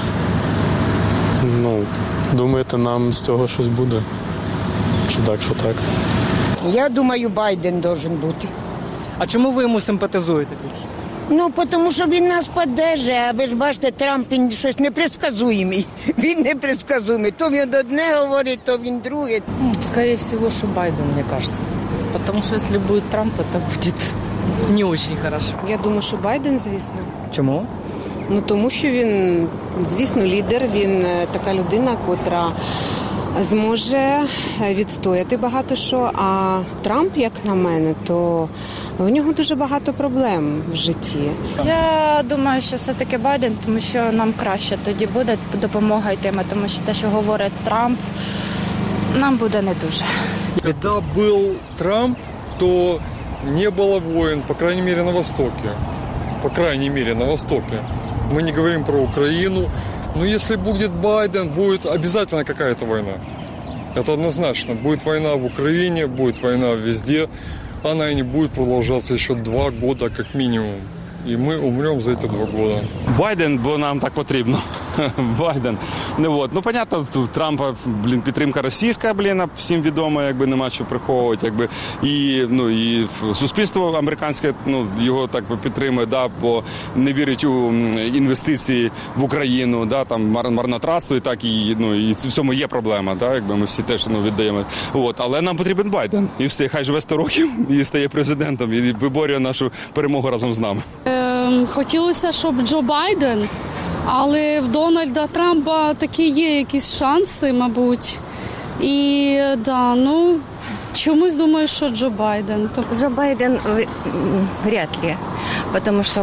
Ну, думаєте, нам з цього щось буде? Чи так, що так? Я думаю, Байден должен бути. А чому ви йому симпатизуєте більше? Ну, тому що він нас підтримує, а ви ж бачите, Трамп він щось непредсказуємий. Він непредсказуємий. То він одне говорить, то він друге. Ну, скорее всего, что Байден, мне кажется. Потому что если будет Трамп, это будет не очень хорошо. Я думаю, що Байден, звісно. Чому? Ну, тому що він, звісно, лідер, він така людина, котра зможе відстояти багато що. А Трамп, як на мене, то в нього дуже багато проблем в житті. Я думаю, що все-таки Байден, тому що нам краще тоді буде допомога йтиме, тому що те, що говорить Трамп, нам буде не дуже. Когда был Трамп, то не было войн, по крайней мере, на Востоке. По крайней мере, на Востоке. Мы не говорим про Украину. Но если будет Байден, будет обязательно какая-то война. Это однозначно. Будет война в Украине, будет война везде. Она и не будет продолжаться еще два года как минимум. І ми умремо за ці два роки. Байден, бо нам так потрібно. Байден. Ну, от. Ну, понятно, у Трампа, блін, підтримка російська, блін, всім відомо, якби нема що приховувати, якби. І, ну, і суспільство американське, ну, його так підтримує, да, бо не вірить у інвестиції в Україну, да, там марнотратство і так, і, ну, і в цьому є проблема, да, якби ми всі теж, ну, віддаємо. От. Але нам потрібен Байден. І все, хай живе сто років і стає президентом, і виборює нашу перемогу разом з нами. Хотілося, щоб Джо Байден, але в Дональда Трампа такі є якісь шанси, мабуть. І, да, ну, чомусь думаю, що Джо Байден. Джо Байден вряд ли, тому що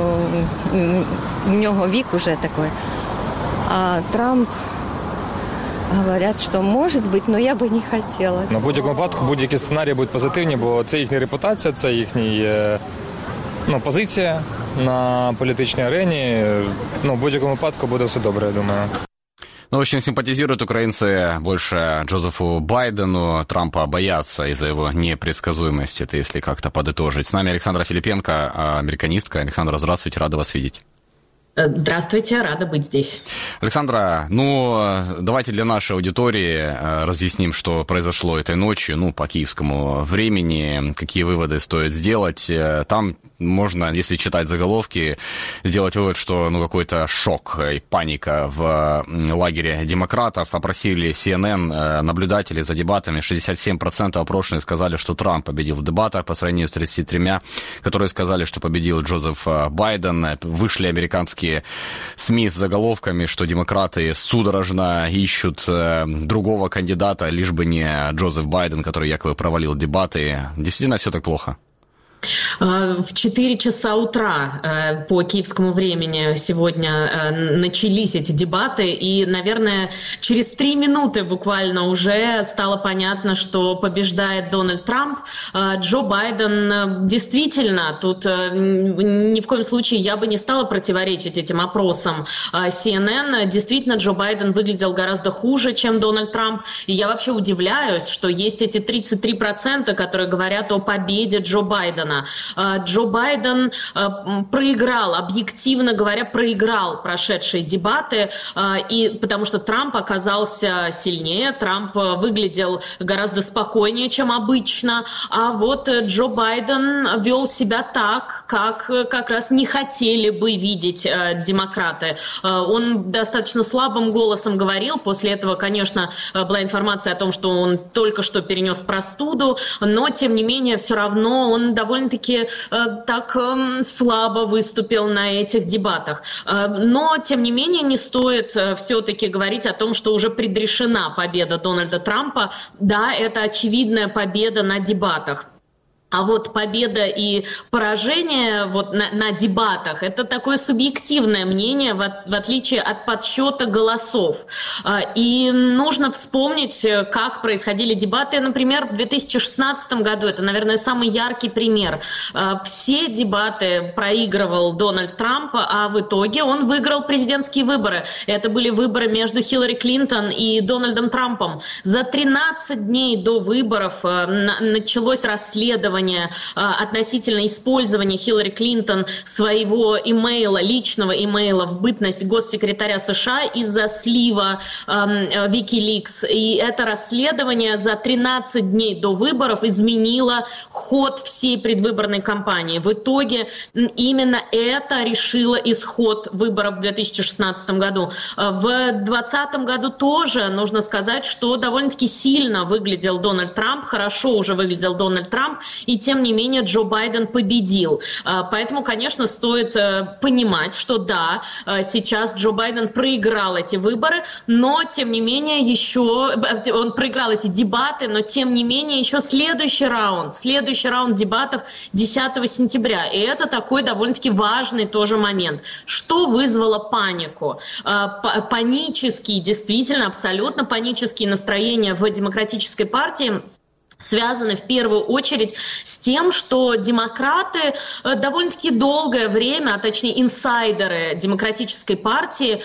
у нього вік уже такой. А Трамп, говорять, що може бути, але я би не хотіла. На будь-якому випадку будь-які сценарії будуть позитивні, бо це їхня репутація, це їхній... Ну, позиція на політичній арені, ну, в будь-якому випадку буде все добре, я думаю. Ну, в общем, симпатизируют украинцы больше Джозефу Байдену, Трампа боятся из-за его непредсказуемости, это если как-то подытожить. С нами Александра Филипенко, американистка. Александра, здравствуйте, рада вас видеть. Здравствуйте, рада быть здесь. Александра, ну, давайте для нашей аудитории разъясним, что произошло этой ночью, ну, по киевскому времени, какие выводы стоит сделать. Там можно, если читать заголовки, сделать вывод, что, ну, какой-то шок и паника в лагере демократов. Опросили си эн эн наблюдателей за дебатами. шестьдесят семь процентов опрошенных сказали, что Трамп победил в дебатах по сравнению с тридцатью тремя, которые сказали, что победил Джозеф Байден. Вышли американские СМИ с заголовками, что демократы судорожно ищут э, другого кандидата, лишь бы не Джозеф Байден, который якобы провалил дебаты. Действительно все так плохо? В четыре часа утра по киевскому времени сегодня начались эти дебаты, и, наверное, через три минуты буквально уже стало понятно, что побеждает Дональд Трамп. Джо Байден действительно, тут ни в коем случае я бы не стала противоречить этим опросам си эн эн, действительно Джо Байден выглядел гораздо хуже, чем Дональд Трамп, и я вообще удивляюсь, что есть эти тридцать три процента, которые говорят о победе Джо Байдена. Джо Байден проиграл, объективно говоря, проиграл прошедшие дебаты, и потому что Трамп оказался сильнее, Трамп выглядел гораздо спокойнее, чем обычно, а вот Джо Байден вел себя так, как как раз не хотели бы видеть демократы. Он достаточно слабым голосом говорил, после этого, конечно, была информация о том, что он только что перенес простуду, но, тем не менее, все равно он довольно довольно-таки э, так э, слабо выступил на этих дебатах. Э, но, тем не менее, не стоит э, все-таки говорить о том, что уже предрешена победа Дональда Трампа. Да, это очевидная победа на дебатах. А вот победа и поражение вот на, на дебатах – это такое субъективное мнение, в, в отличие от подсчета голосов. И нужно вспомнить, как происходили дебаты, например, в две тысячи шестнадцатом году. Это, наверное, самый яркий пример. Все дебаты проигрывал Дональд Трамп, а в итоге он выиграл президентские выборы. Это были выборы между Хиллари Клинтон и Дональдом Трампом. За тринадцать дней до выборов началось расследование относительно использования Хиллари Клинтон своего имейла, личного имейла в бытность госсекретаря США из-за слива Wikileaks. И это расследование за тринадцать дней до выборов изменило ход всей предвыборной кампании. В итоге именно это решило исход выборов в две тысячи шестнадцатом году. В две тысячи двадцатом году тоже нужно сказать, что довольно-таки сильно выглядел Дональд Трамп, хорошо уже выглядел Дональд Трамп, и тем не менее Джо Байден победил. Поэтому, конечно, стоит понимать, что да, сейчас Джо Байден проиграл эти выборы, но тем не менее еще, он проиграл эти дебаты, но тем не менее еще следующий раунд, следующий раунд дебатов десятого сентября. И это такой довольно-таки важный тоже момент. Что вызвало панику? Панические, действительно, абсолютно панические настроения в Демократической партии связаны в первую очередь с тем, что демократы довольно-таки долгое время, а точнее инсайдеры Демократической партии,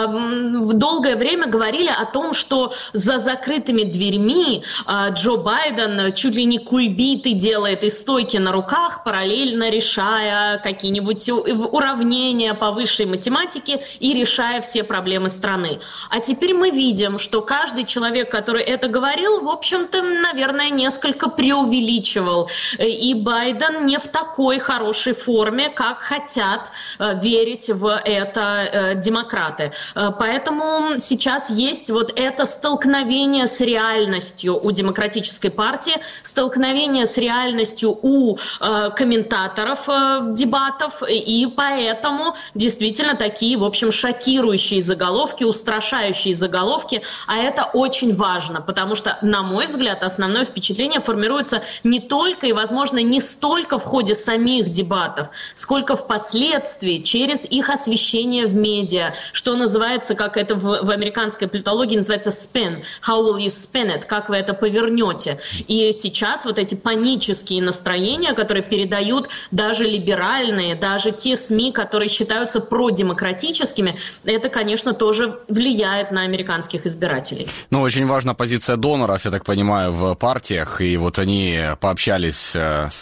долгое время говорили о том, что за закрытыми дверьми Джо Байден чуть ли не кульбиты делает из стойки на руках, параллельно решая какие-нибудь уравнения по высшей математике и решая все проблемы страны. А теперь мы видим, что каждый человек, который это говорил, в общем-то, наверное, не несколько преувеличивал. И Байден не в такой хорошей форме, как хотят верить в это демократы. Поэтому сейчас есть вот это столкновение с реальностью у Демократической партии, столкновение с реальностью у комментаторов дебатов, и поэтому действительно такие, в общем, шокирующие заголовки, устрашающие заголовки, а это очень важно, потому что, на мой взгляд, основное впечатление формируется не только и, возможно, не столько в ходе самих дебатов, сколько впоследствии через их освещение в медиа, что называется, как это в, в американской политологии называется spin. How will you spin it? Как вы это повернете? И сейчас вот эти панические настроения, которые передают даже либеральные, даже те СМИ, которые считаются продемократическими, это, конечно, тоже влияет на американских избирателей. Ну, очень важна позиция доноров, я так понимаю, в партиях. медиах, и вот они пообщались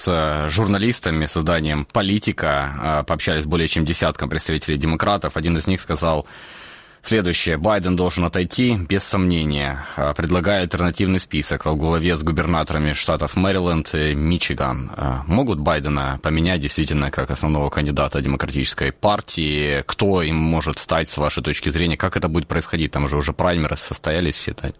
с журналистами, с изданием «Политика», пообщались с более чем десятком представителей демократов. Один из них сказал следующее: Байден должен отойти, без сомнения. Предлагая альтернативный список во главе с губернаторами штатов Мэриленд и Мичиган. Могут Байдена поменять действительно как основного кандидата демократической партии? Кто им может стать, с вашей точки зрения? Как это будет происходить? Там же уже праймеры состоялись все это.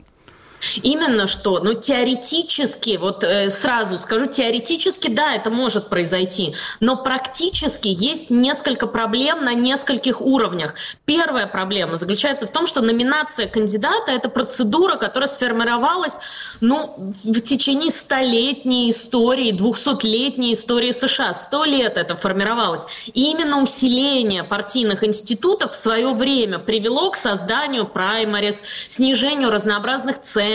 Именно что, ну, теоретически, вот э, сразу скажу, теоретически, да, это может произойти, но практически есть несколько проблем на нескольких уровнях. Первая проблема заключается в том, что номинация кандидата – это процедура, которая сформировалась, ну, в течение столетней истории, двухсотлетней истории США. Сто лет это формировалось. И именно усиление партийных институтов в свое время привело к созданию праймарис, снижению разнообразных цен,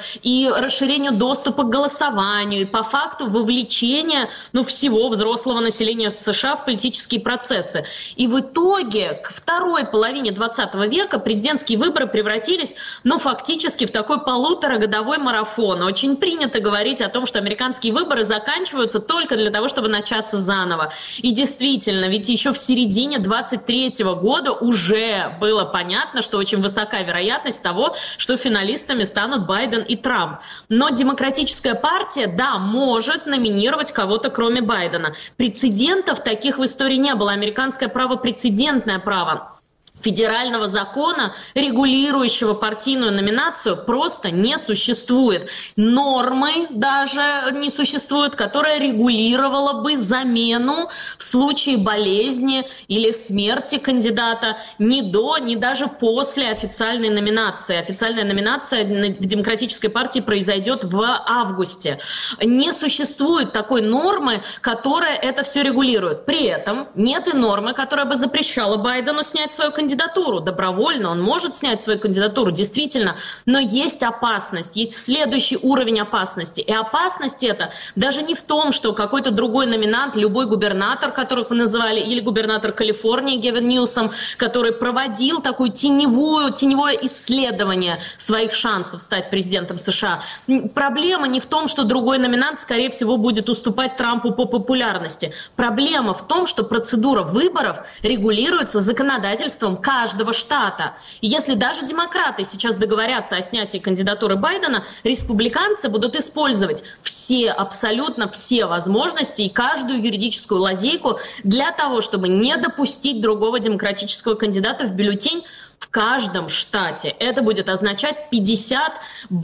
и расширению доступа к голосованию, и по факту вовлечения, ну, всего взрослого населения США в политические процессы. И в итоге к второй половине двадцатого века президентские выборы превратились, ну, фактически в такой полуторагодовой марафон. Очень принято говорить о том, что американские выборы заканчиваются только для того, чтобы начаться заново. И действительно, ведь еще в середине двадцать третьего года уже было понятно, что очень высока вероятность того, что финалистами станут Байден и Трамп. Но Демократическая партия, да, может номинировать кого-то, кроме Байдена. Прецедентов таких в истории не было. Американское право — прецедентное право. Федерального закона, регулирующего партийную номинацию, просто не существует. Нормы даже не существует, которая регулировала бы замену в случае болезни или смерти кандидата ни до, ни даже после официальной номинации. Официальная номинация в Демократической партии произойдет в августе. Не существует такой нормы, которая это все регулирует. При этом нет и нормы, которая бы запрещала Байдену снять свою кандидатуру. кандидатуру добровольно, он может снять свою кандидатуру, действительно, но есть опасность, есть следующий уровень опасности. И опасность эта даже не в том, что какой-то другой номинант, любой губернатор, которых вы называли, или губернатор Калифорнии Гевин Ньюсом, который проводил такое теневое, теневое исследование своих шансов стать президентом США. Проблема не в том, что другой номинант, скорее всего, будет уступать Трампу по популярности. Проблема в том, что процедура выборов регулируется законодательством каждого штата. И если даже демократы сейчас договорятся о снятии кандидатуры Байдена, республиканцы будут использовать все, абсолютно все возможности и каждую юридическую лазейку для того, чтобы не допустить другого демократического кандидата в бюллетень в каждом штате. Это будет означать пятьдесят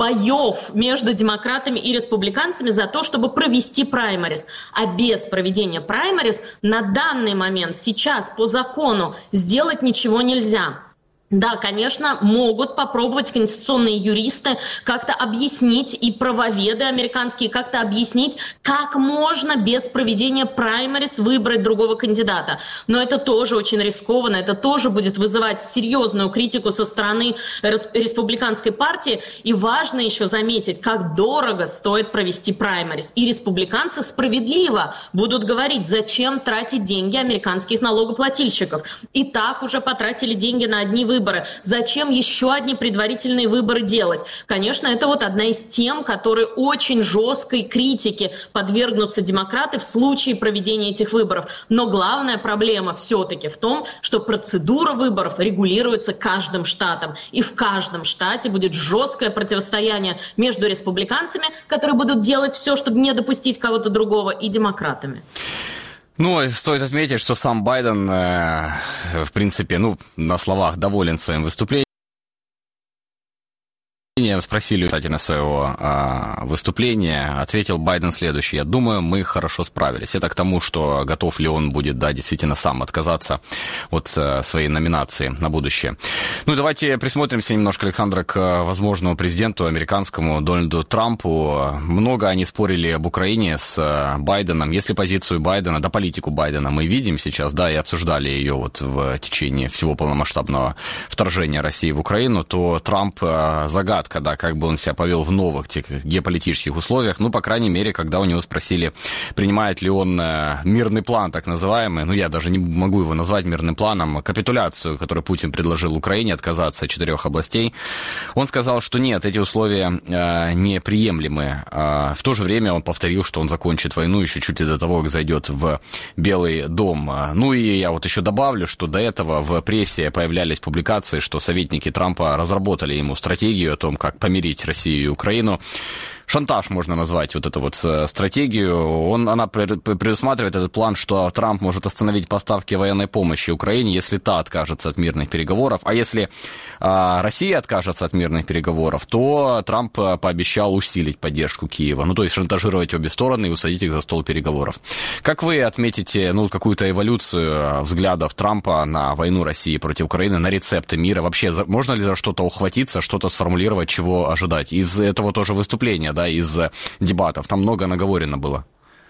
боев между демократами и республиканцами за то, чтобы провести праймарис. А без проведения праймарис на данный момент сейчас по закону сделать ничего нельзя. Да, конечно, могут попробовать конституционные юристы как-то объяснить, и правоведы американские как-то объяснить, как можно без проведения праймарис выбрать другого кандидата. Но это тоже очень рискованно, это тоже будет вызывать серьезную критику со стороны республиканской партии. И важно еще заметить, как дорого стоит провести праймарис. И республиканцы справедливо будут говорить, зачем тратить деньги американских налогоплательщиков. И так уже потратили деньги на одни выборы. Выборы. Зачем еще одни предварительные выборы делать? Конечно, это вот одна из тем, которые очень жесткой критике подвергнутся демократы в случае проведения этих выборов. Но главная проблема все-таки в том, что процедура выборов регулируется каждым штатом. И в каждом штате будет жесткое противостояние между республиканцами, которые будут делать все, чтобы не допустить кого-то другого, и демократами. Ну, стоит отметить, что сам Байден, э, в принципе, ну, на словах доволен своим выступлением. Спросили касательно своего э, выступления, ответил Байден следующее: «Я думаю, мы хорошо справились». Это к тому, что готов ли он будет, да, действительно сам отказаться от э, своей номинации на будущее. Ну, давайте присмотримся немножко, Александр, к возможному президенту американскому Дональду Трампу. Много они спорили об Украине с Байденом. Если позицию Байдена, да, политику Байдена мы видим сейчас, да, и обсуждали ее вот в течение всего полномасштабного вторжения России в Украину, то Трамп э, загадка. загадка, да, как бы он себя повел в новых тех геополитических условиях. Ну, по крайней мере, когда у него спросили, принимает ли он мирный план, так называемый, ну, я даже не могу его назвать мирным планом, капитуляцию, которую Путин предложил Украине, отказаться от четырех областей. Он сказал, что нет, эти условия э, неприемлемы. Э, в то же время он повторил, что он закончит войну еще чуть ли до того, как зайдет в Белый дом. Ну и я вот еще добавлю, что до этого в прессе появлялись публикации, что советники Трампа разработали ему стратегию о том, как помирить Россию и Украину. Шантаж можно назвать вот эту вот стратегию. Он, она предусматривает этот план, что Трамп может остановить поставки военной помощи Украине, если та откажется от мирных переговоров. А если а, Россия откажется от мирных переговоров, то Трамп пообещал усилить поддержку Киева. Ну, то есть шантажировать обе стороны и усадить их за стол переговоров. Как вы отметите, ну, какую-то эволюцию взглядов Трампа на войну России против Украины, на рецепты мира? Вообще, можно ли за что-то ухватиться, что-то сформулировать, чего ожидать? Из этого тоже выступления, да, из дебатов. Там много наговорено было.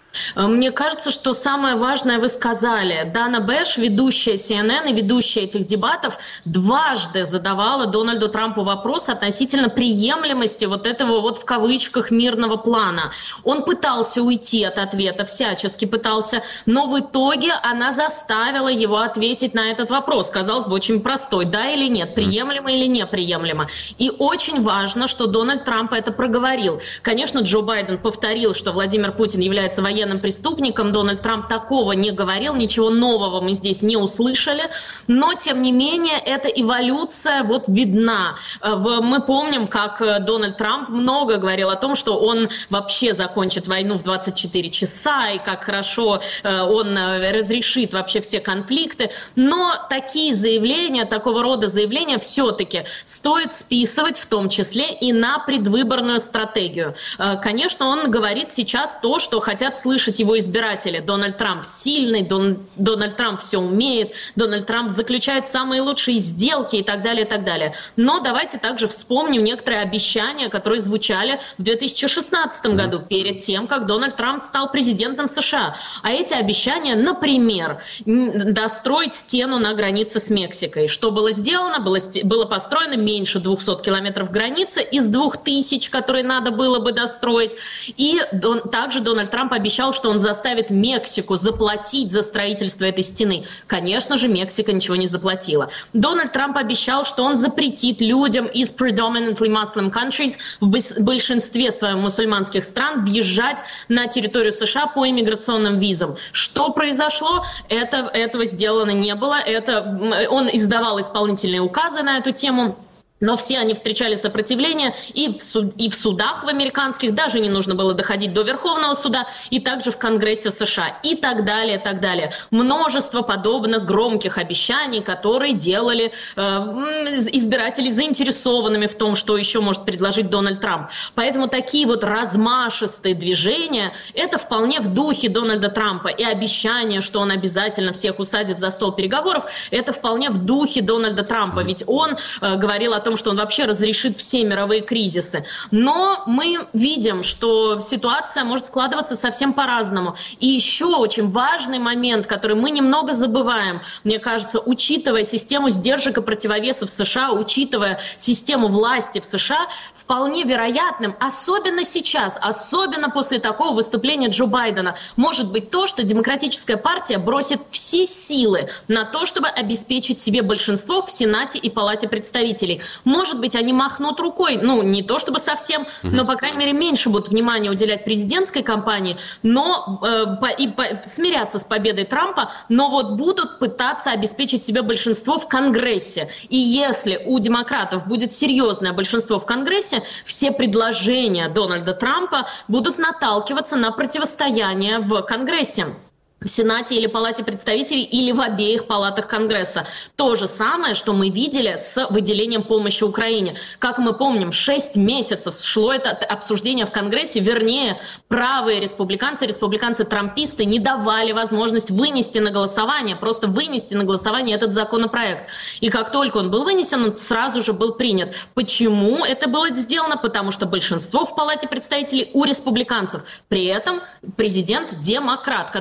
Мне кажется, что самое важное вы сказали. Дана Бэш, ведущая си эн эн и ведущая этих дебатов, дважды задавала Дональду Трампу вопрос относительно приемлемости вот этого вот в кавычках мирного плана. Он пытался уйти от ответа, всячески пытался, но в итоге она заставила его ответить на этот вопрос. Казалось бы, очень простой, да или нет, приемлемо или неприемлемо. И очень важно, что Дональд Трамп это проговорил. Конечно, Джо Байден повторил, что Владимир Путин является военным военным преступником. Дональд Трамп такого не говорил, ничего нового мы здесь не услышали, но, тем не менее, эта эволюция вот видна. Мы помним, как Дональд Трамп много говорил о том, что он вообще закончит войну в двадцать четыре часа, и как хорошо он разрешит вообще все конфликты, но такие заявления, такого рода заявления все-таки стоит списывать в том числе и на предвыборную стратегию. Конечно, он говорит сейчас то, что хотят слышать его избиратели. Дональд Трамп сильный, Дон, Дональд Трамп все умеет, Дональд Трамп заключает самые лучшие сделки и так далее, и так далее. Но давайте также вспомним некоторые обещания, которые звучали в две тысячи шестнадцатом году, перед тем, как Дональд Трамп стал президентом США. А эти обещания, например, достроить стену на границе с Мексикой. Что было сделано? Было, было построено меньше двухсот километров границы из двух тысяч, которые надо было бы достроить. И дон, также Дональд Трамп обещал, что он заставит Мексику заплатить за строительство этой стены. Конечно же, Мексика ничего не заплатила. Дональд Трамп обещал, что он запретит людям из predominantly Muslim countries, в большинстве своем мусульманских стран, въезжать на территорию США по иммиграционным визам. Что произошло? Это, этого сделано не было. Это, он издавал исполнительные указы на эту тему. Но все они встречали сопротивление и в, суд, и в судах в американских, даже не нужно было доходить до Верховного суда, и также в Конгрессе США, и так далее, и так далее. Множество подобных громких обещаний, которые делали э, избиратели заинтересованными в том, что еще может предложить Дональд Трамп. Поэтому такие вот размашистые движения, это вполне в духе Дональда Трампа. И обещание, что он обязательно всех усадит за стол переговоров, это вполне в духе Дональда Трампа. Ведь он э, говорил о том, что он вообще разрешит все мировые кризисы. Но мы видим, что ситуация может складываться совсем по-разному. И еще очень важный момент, который мы немного забываем, мне кажется, учитывая систему сдержек и противовесов в США, учитывая систему власти в США, вполне вероятным, особенно сейчас, особенно после такого выступления Джо Байдена, может быть то, что Демократическая партия бросит все силы на то, чтобы обеспечить себе большинство в Сенате и Палате представителей. Может быть, они махнут рукой, ну, не то чтобы совсем, mm-hmm. но, по крайней мере, меньше будут внимания уделять президентской кампании, но э, по, и по, смирятся с победой Трампа, но вот будут пытаться обеспечить себе большинство в Конгрессе. И если у демократов будет серьезное большинство в Конгрессе, все предложения Дональда Трампа будут наталкиваться на противостояние в Конгрессе. В Сенате или Палате представителей, или в обеих палатах Конгресса. То же самое, что мы видели с выделением помощи Украине. Как мы помним, шесть месяцев шло это обсуждение в Конгрессе, вернее, правые республиканцы, республиканцы-трамписты не давали возможность вынести на голосование, просто вынести на голосование этот законопроект. И как только он был вынесен, он сразу же был принят. Почему это было сделано? Потому что большинство в Палате представителей у республиканцев. При этом президент демократ, который поддерживает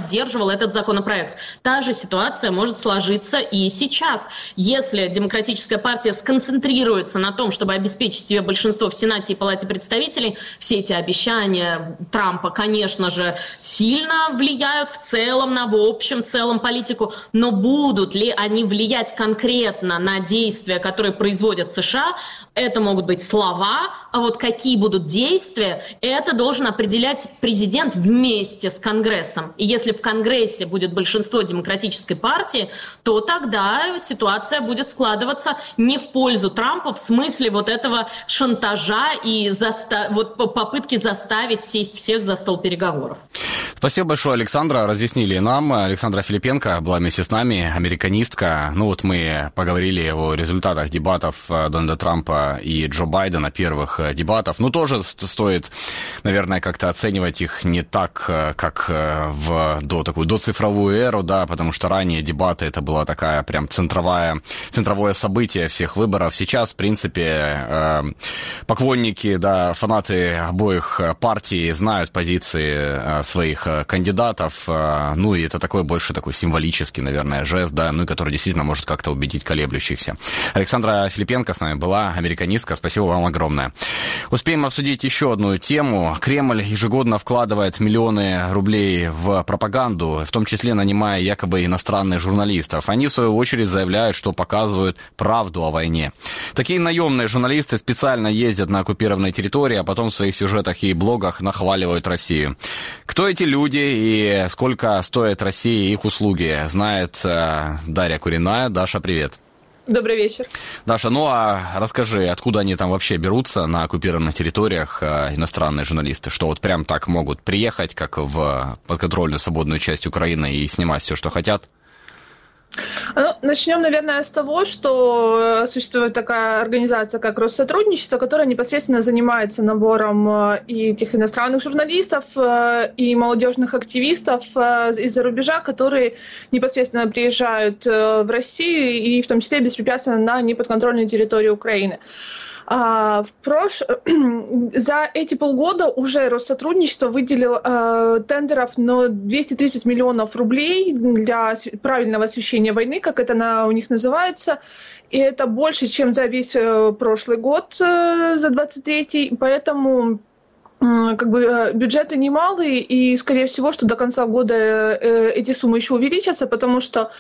поддерживал этот законопроект. Та же ситуация может сложиться и сейчас. Если Демократическая партия сконцентрируется на том, чтобы обеспечить себе большинство в Сенате и Палате представителей, все эти обещания Трампа, конечно же, сильно влияют в целом на, в общем целом политику, но будут ли они влиять конкретно на действия, которые производят США, это могут быть слова, а вот какие будут действия, это должен определять президент вместе с Конгрессом. И если в Конгрессе будет большинство Демократической партии, то тогда ситуация будет складываться не в пользу Трампа в смысле вот этого шантажа и заста- вот попытки заставить сесть всех за стол переговоров. Спасибо большое, Александра. Разъяснили нам. Александра Филипенко была вместе с нами, американистка. Ну вот мы поговорили о результатах дебатов Дональда Трампа и Джо Байдена, первых дебатов. Ну тоже стоит, наверное, как-то оценивать их не так, как в до такую доцифровую эру, да, потому что ранее дебаты это была такая прям центровая, центровое событие всех выборов. Сейчас, в принципе, поклонники, да, фанаты обоих партий знают позиции своих кандидатов, ну и это такой больше такой символический, наверное, жест, да, ну и который действительно может как-то убедить колеблющихся. Александра Филипенко с нами была, американистка, спасибо вам огромное. Успеем обсудить еще одну тему. Кремль ежегодно вкладывает миллионы рублей в пропаганду, в том числе нанимая якобы иностранных журналистов. Они, в свою очередь, заявляют, что показывают правду о войне. Такие наемные журналисты специально ездят на оккупированные территории, а потом в своих сюжетах и блогах нахваливают Россию. Кто эти люди и сколько стоит России их услуги, знает э, Дарья Куриная. Даша, привет. Добрый вечер. Даша, ну а расскажи, откуда они там вообще берутся на оккупированных территориях, э, иностранные журналисты, что вот прям так могут приехать, как в подконтрольную свободную часть Украины и снимать все, что хотят? Ну, начнем, наверное, с того, что существует такая организация, как Россотрудничество, которая непосредственно занимается набором и этих иностранных журналистов, и молодежных активистов из-за рубежа, которые непосредственно приезжают в Россию и в том числе беспрепятственно на неподконтрольную территорию Украины. А, в прош... За эти полгода уже Россотрудничество выделил э, тендеров на двести тридцать миллионов рублей для правильного освещения войны, как это на, у них называется. И это больше, чем за весь э, прошлый год, э, за двадцать третий. Поэтому как бы бюджеты немалые, и, скорее всего, что до конца года эти суммы еще увеличатся, потому что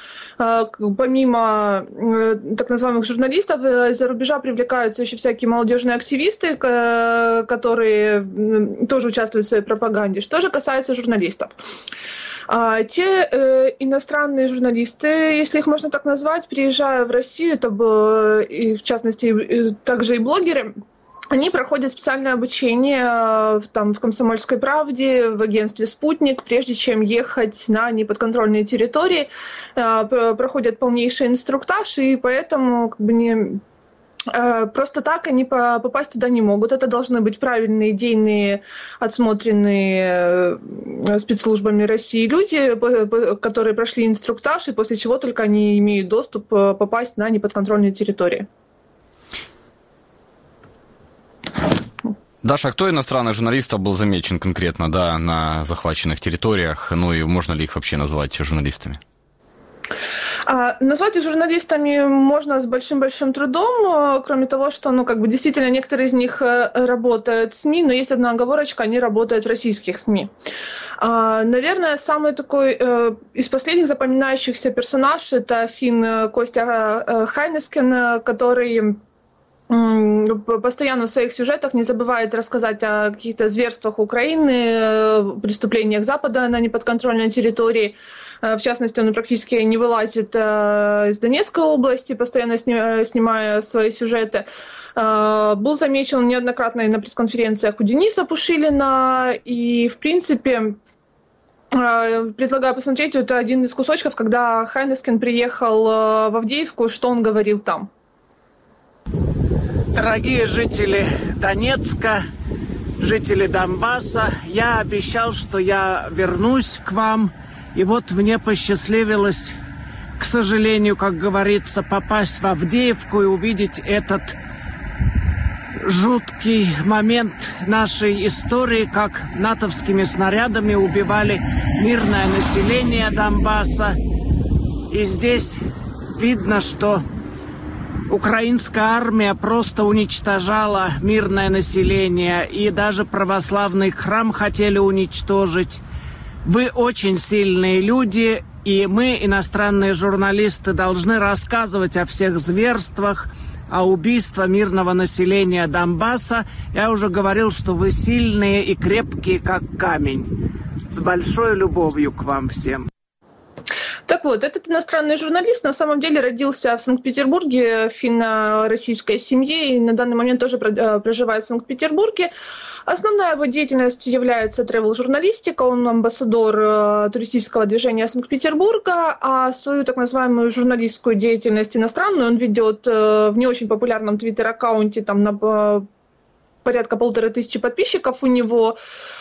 помимо так называемых журналистов из-за рубежа привлекаются еще всякие молодежные активисты, которые тоже участвуют в своей пропаганде. Что же касается журналистов. Те иностранные журналисты, если их можно так назвать, приезжая в Россию, это было, и в частности, также и блогеры, они проходят специальное обучение там, в «Комсомольской правде», в агентстве «Спутник», прежде чем ехать на неподконтрольные территории, проходят полнейший инструктаж, и поэтому как бы не... Просто так они попасть туда не могут. Это должны быть правильные, идейные, отсмотренные спецслужбами России люди, которые прошли инструктаж, и после чего только они имеют доступ попасть на неподконтрольные территории. Даша, кто иностранных журналистов был замечен конкретно, да, на захваченных территориях? Ну и можно ли их вообще назвать журналистами? А, назвать их журналистами можно с большим-большим трудом, кроме того, что, ну, как бы действительно некоторые из них работают в СМИ, но есть одна оговорочка, они работают в российских СМИ. А, наверное, самый такой э, из последних запоминающихся персонаж — это финн Костя Хайнескен, который постоянно в своих сюжетах не забывает рассказать о каких-то зверствах Украины, преступлениях Запада на неподконтрольной территории. В частности, он практически не вылазит из Донецкой области, постоянно снимая свои сюжеты. Был замечен неоднократно и на пресс-конференциях у Дениса Пушилина. И, в принципе, предлагаю посмотреть, это один из кусочков, когда Хайнескен приехал в Авдеевку, что он говорил там. Дорогие жители Донецка, жители Донбасса, я обещал, что я вернусь к вам. И вот мне посчастливилось, к сожалению, как говорится, попасть в Авдеевку и увидеть этот жуткий момент нашей истории, как натовскими снарядами убивали мирное население Донбасса. И здесь видно, что украинская армия просто уничтожала мирное население, и даже православный храм хотели уничтожить. Вы очень сильные люди, и мы, иностранные журналисты, должны рассказывать о всех зверствах, о убийстве мирного населения Донбасса. Я уже говорил, что вы сильные и крепкие, как камень. С большой любовью к вам всем. Так вот, этот иностранный журналист на самом деле родился в Санкт-Петербурге в финно-российской семье и на данный момент тоже проживает в Санкт-Петербурге. Основная его деятельность является тревел-журналистика, он амбассадор туристического движения Санкт-Петербурга, а свою так называемую журналистскую деятельность иностранную он ведет в не очень популярном твиттер-аккаунте, там на порядка полторы тысячи подписчиков у него,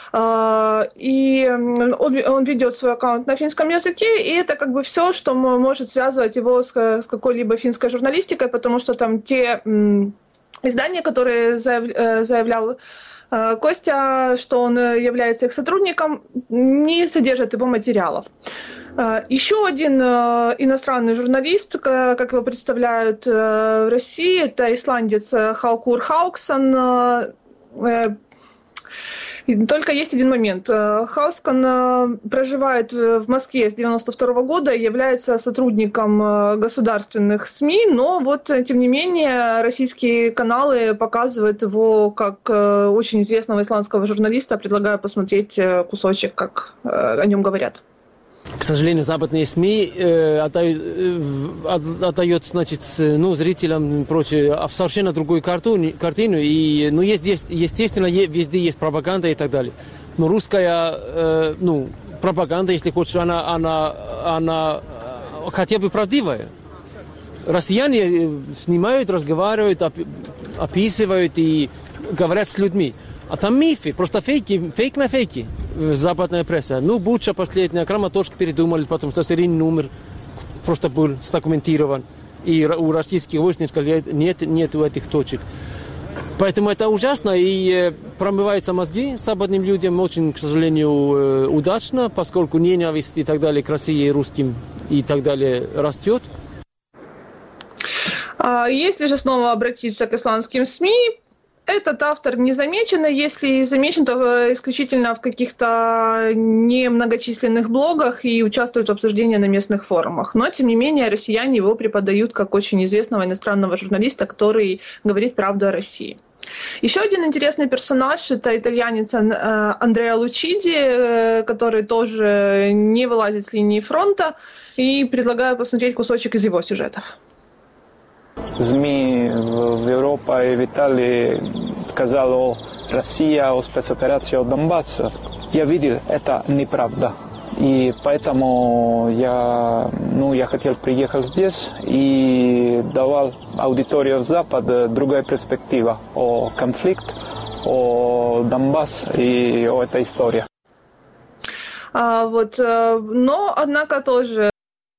и он ведет свой аккаунт на финском языке, и это как бы все, что может связывать его с какой-либо финской журналистикой, потому что там те издания, которые заявлял Костя, что он является их сотрудником, не содержат его материалов. Еще один иностранный журналист, как его представляют в России, это исландец Халкур Хауксон. Только есть один момент. Хаускан проживает в Москве с девяносто второго года и является сотрудником государственных СМИ, но вот, тем не менее, российские каналы показывают его как очень известного исландского журналиста. Предлагаю посмотреть кусочек, как о нем говорят. К сожалению, западные СМИ э, отдают, э, отдают, значит, ну, зрителям и прочее в совершенно другую картину, картину и, ну, есть, есть, естественно, везде есть пропаганда и так далее. Но русская, э, ну, пропаганда, если хочешь, она, она, она хотя бы правдивая. Россияне снимают, разговаривают, описывают и говорят с людьми. А там мифы, просто фейки, фейк на фейки. Западная пресса. Ну, Буча последняя, Краматорск передумали, потому что серийный номер просто был сдокументирован. И у российских войск нет, нет этих точек. Поэтому это ужасно, и промываются мозги западным людям очень, к сожалению, удачно, поскольку ненависть и так далее к России, русским и так далее растет. Если же снова обратиться к исландским СМИ, этот автор не замечен, если замечен, то исключительно в каких-то немногочисленных блогах и участвует в обсуждении на местных форумах. Но, тем не менее, россияне его преподают как очень известного иностранного журналиста, который говорит правду о России. Еще один интересный персонаж – это итальянец Андреа Лучиди, который тоже не вылазит с линии фронта, и предлагаю посмотреть кусочек из его сюжетов. СМИ в Европе и в Италии сказали о России, о спецоперации Донбасса. Я видел, это неправда. И поэтому я, ну, я хотел приехать здесь и давал аудитории в Запад другая перспектива о конфликте, о Донбассе и о этой истории. А, вот, но, однако, тоже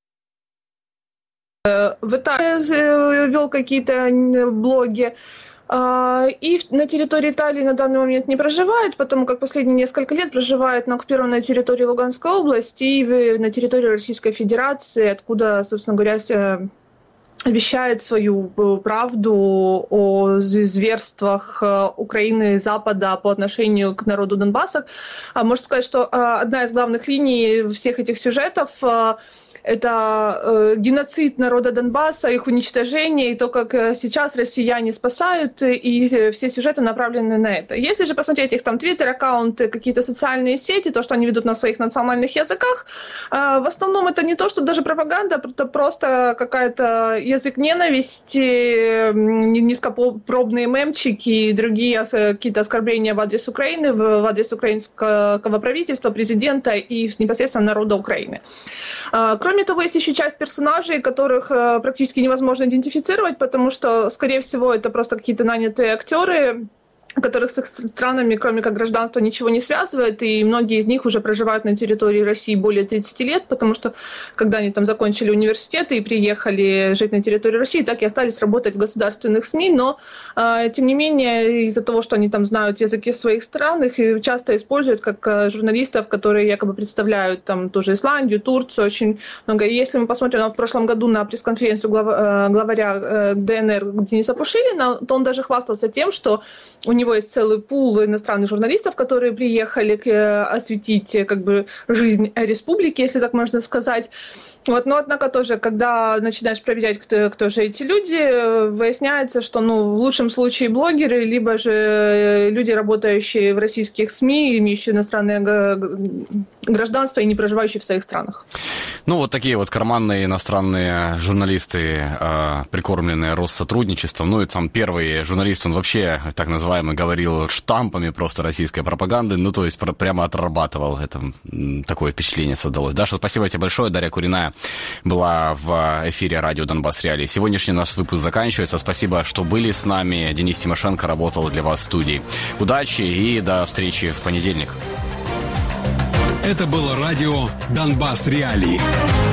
в Италии вел какие-то блоги, и на территории Италии на данный момент не проживает, потому как последние несколько лет проживает на оккупированной территории Луганской области и на территории Российской Федерации, откуда, собственно говоря, вещает свою правду о зверствах Украины и Запада по отношению к народу Донбасса. Можно сказать, что одна из главных линий всех этих сюжетов – это э, геноцид народа Донбасса, их уничтожение, и то, как сейчас россияне спасают, и все сюжеты направлены на это. Если же посмотреть их там твиттер-аккаунты, какие-то социальные сети, то, что они ведут на своих национальных языках, э, в основном это не то, что даже пропаганда, это просто какая-то язык ненависти, низкопробные мемчики и другие какие-то оскорбления в адрес Украины, в адрес украинского правительства, президента и непосредственно народа Украины. Э, Кроме того, есть еще часть персонажей, которых э, практически невозможно идентифицировать, потому что, скорее всего, это просто какие-то нанятые актеры, которых с их странами, кроме как гражданства, ничего не связывает, и многие из них уже проживают на территории России более тридцати лет, потому что когда они там закончили университеты и приехали жить на территории России, так и остались работать в государственных СМИ, но, э, тем не менее, из-за того, что они там знают языки своих стран, их часто используют как журналистов, которые якобы представляют там тоже Исландию, Турцию, очень много. И если мы посмотрим ну, в прошлом году на пресс-конференцию глав, э, главаря э, ДНР Дениса Пушилина, то он даже хвастался тем, что у него есть целый пул иностранных журналистов, которые приехали к, осветить как бы, жизнь республики, если так можно сказать. Вот, но, однако, тоже, когда начинаешь проверять, кто, кто же эти люди, выясняется, что ну, в лучшем случае блогеры, либо же люди, работающие в российских СМИ, имеющие иностранное гражданство и не проживающие в своих странах. Ну, вот такие вот карманные иностранные журналисты, э, прикормленные Россотрудничеством. Ну, и там первый журналист, он вообще, так называемый, говорил штампами просто российской пропаганды, ну, то есть прямо отрабатывал. Это такое впечатление создалось. Даша, спасибо тебе большое. Дарья Куриная была в эфире радио «Донбасс Реалии». Сегодняшний наш выпуск заканчивается. Спасибо, что были с нами. Денис Тимошенко работал для вас в студии. Удачи и до встречи в понедельник. Это было радио «Донбасс Реалии».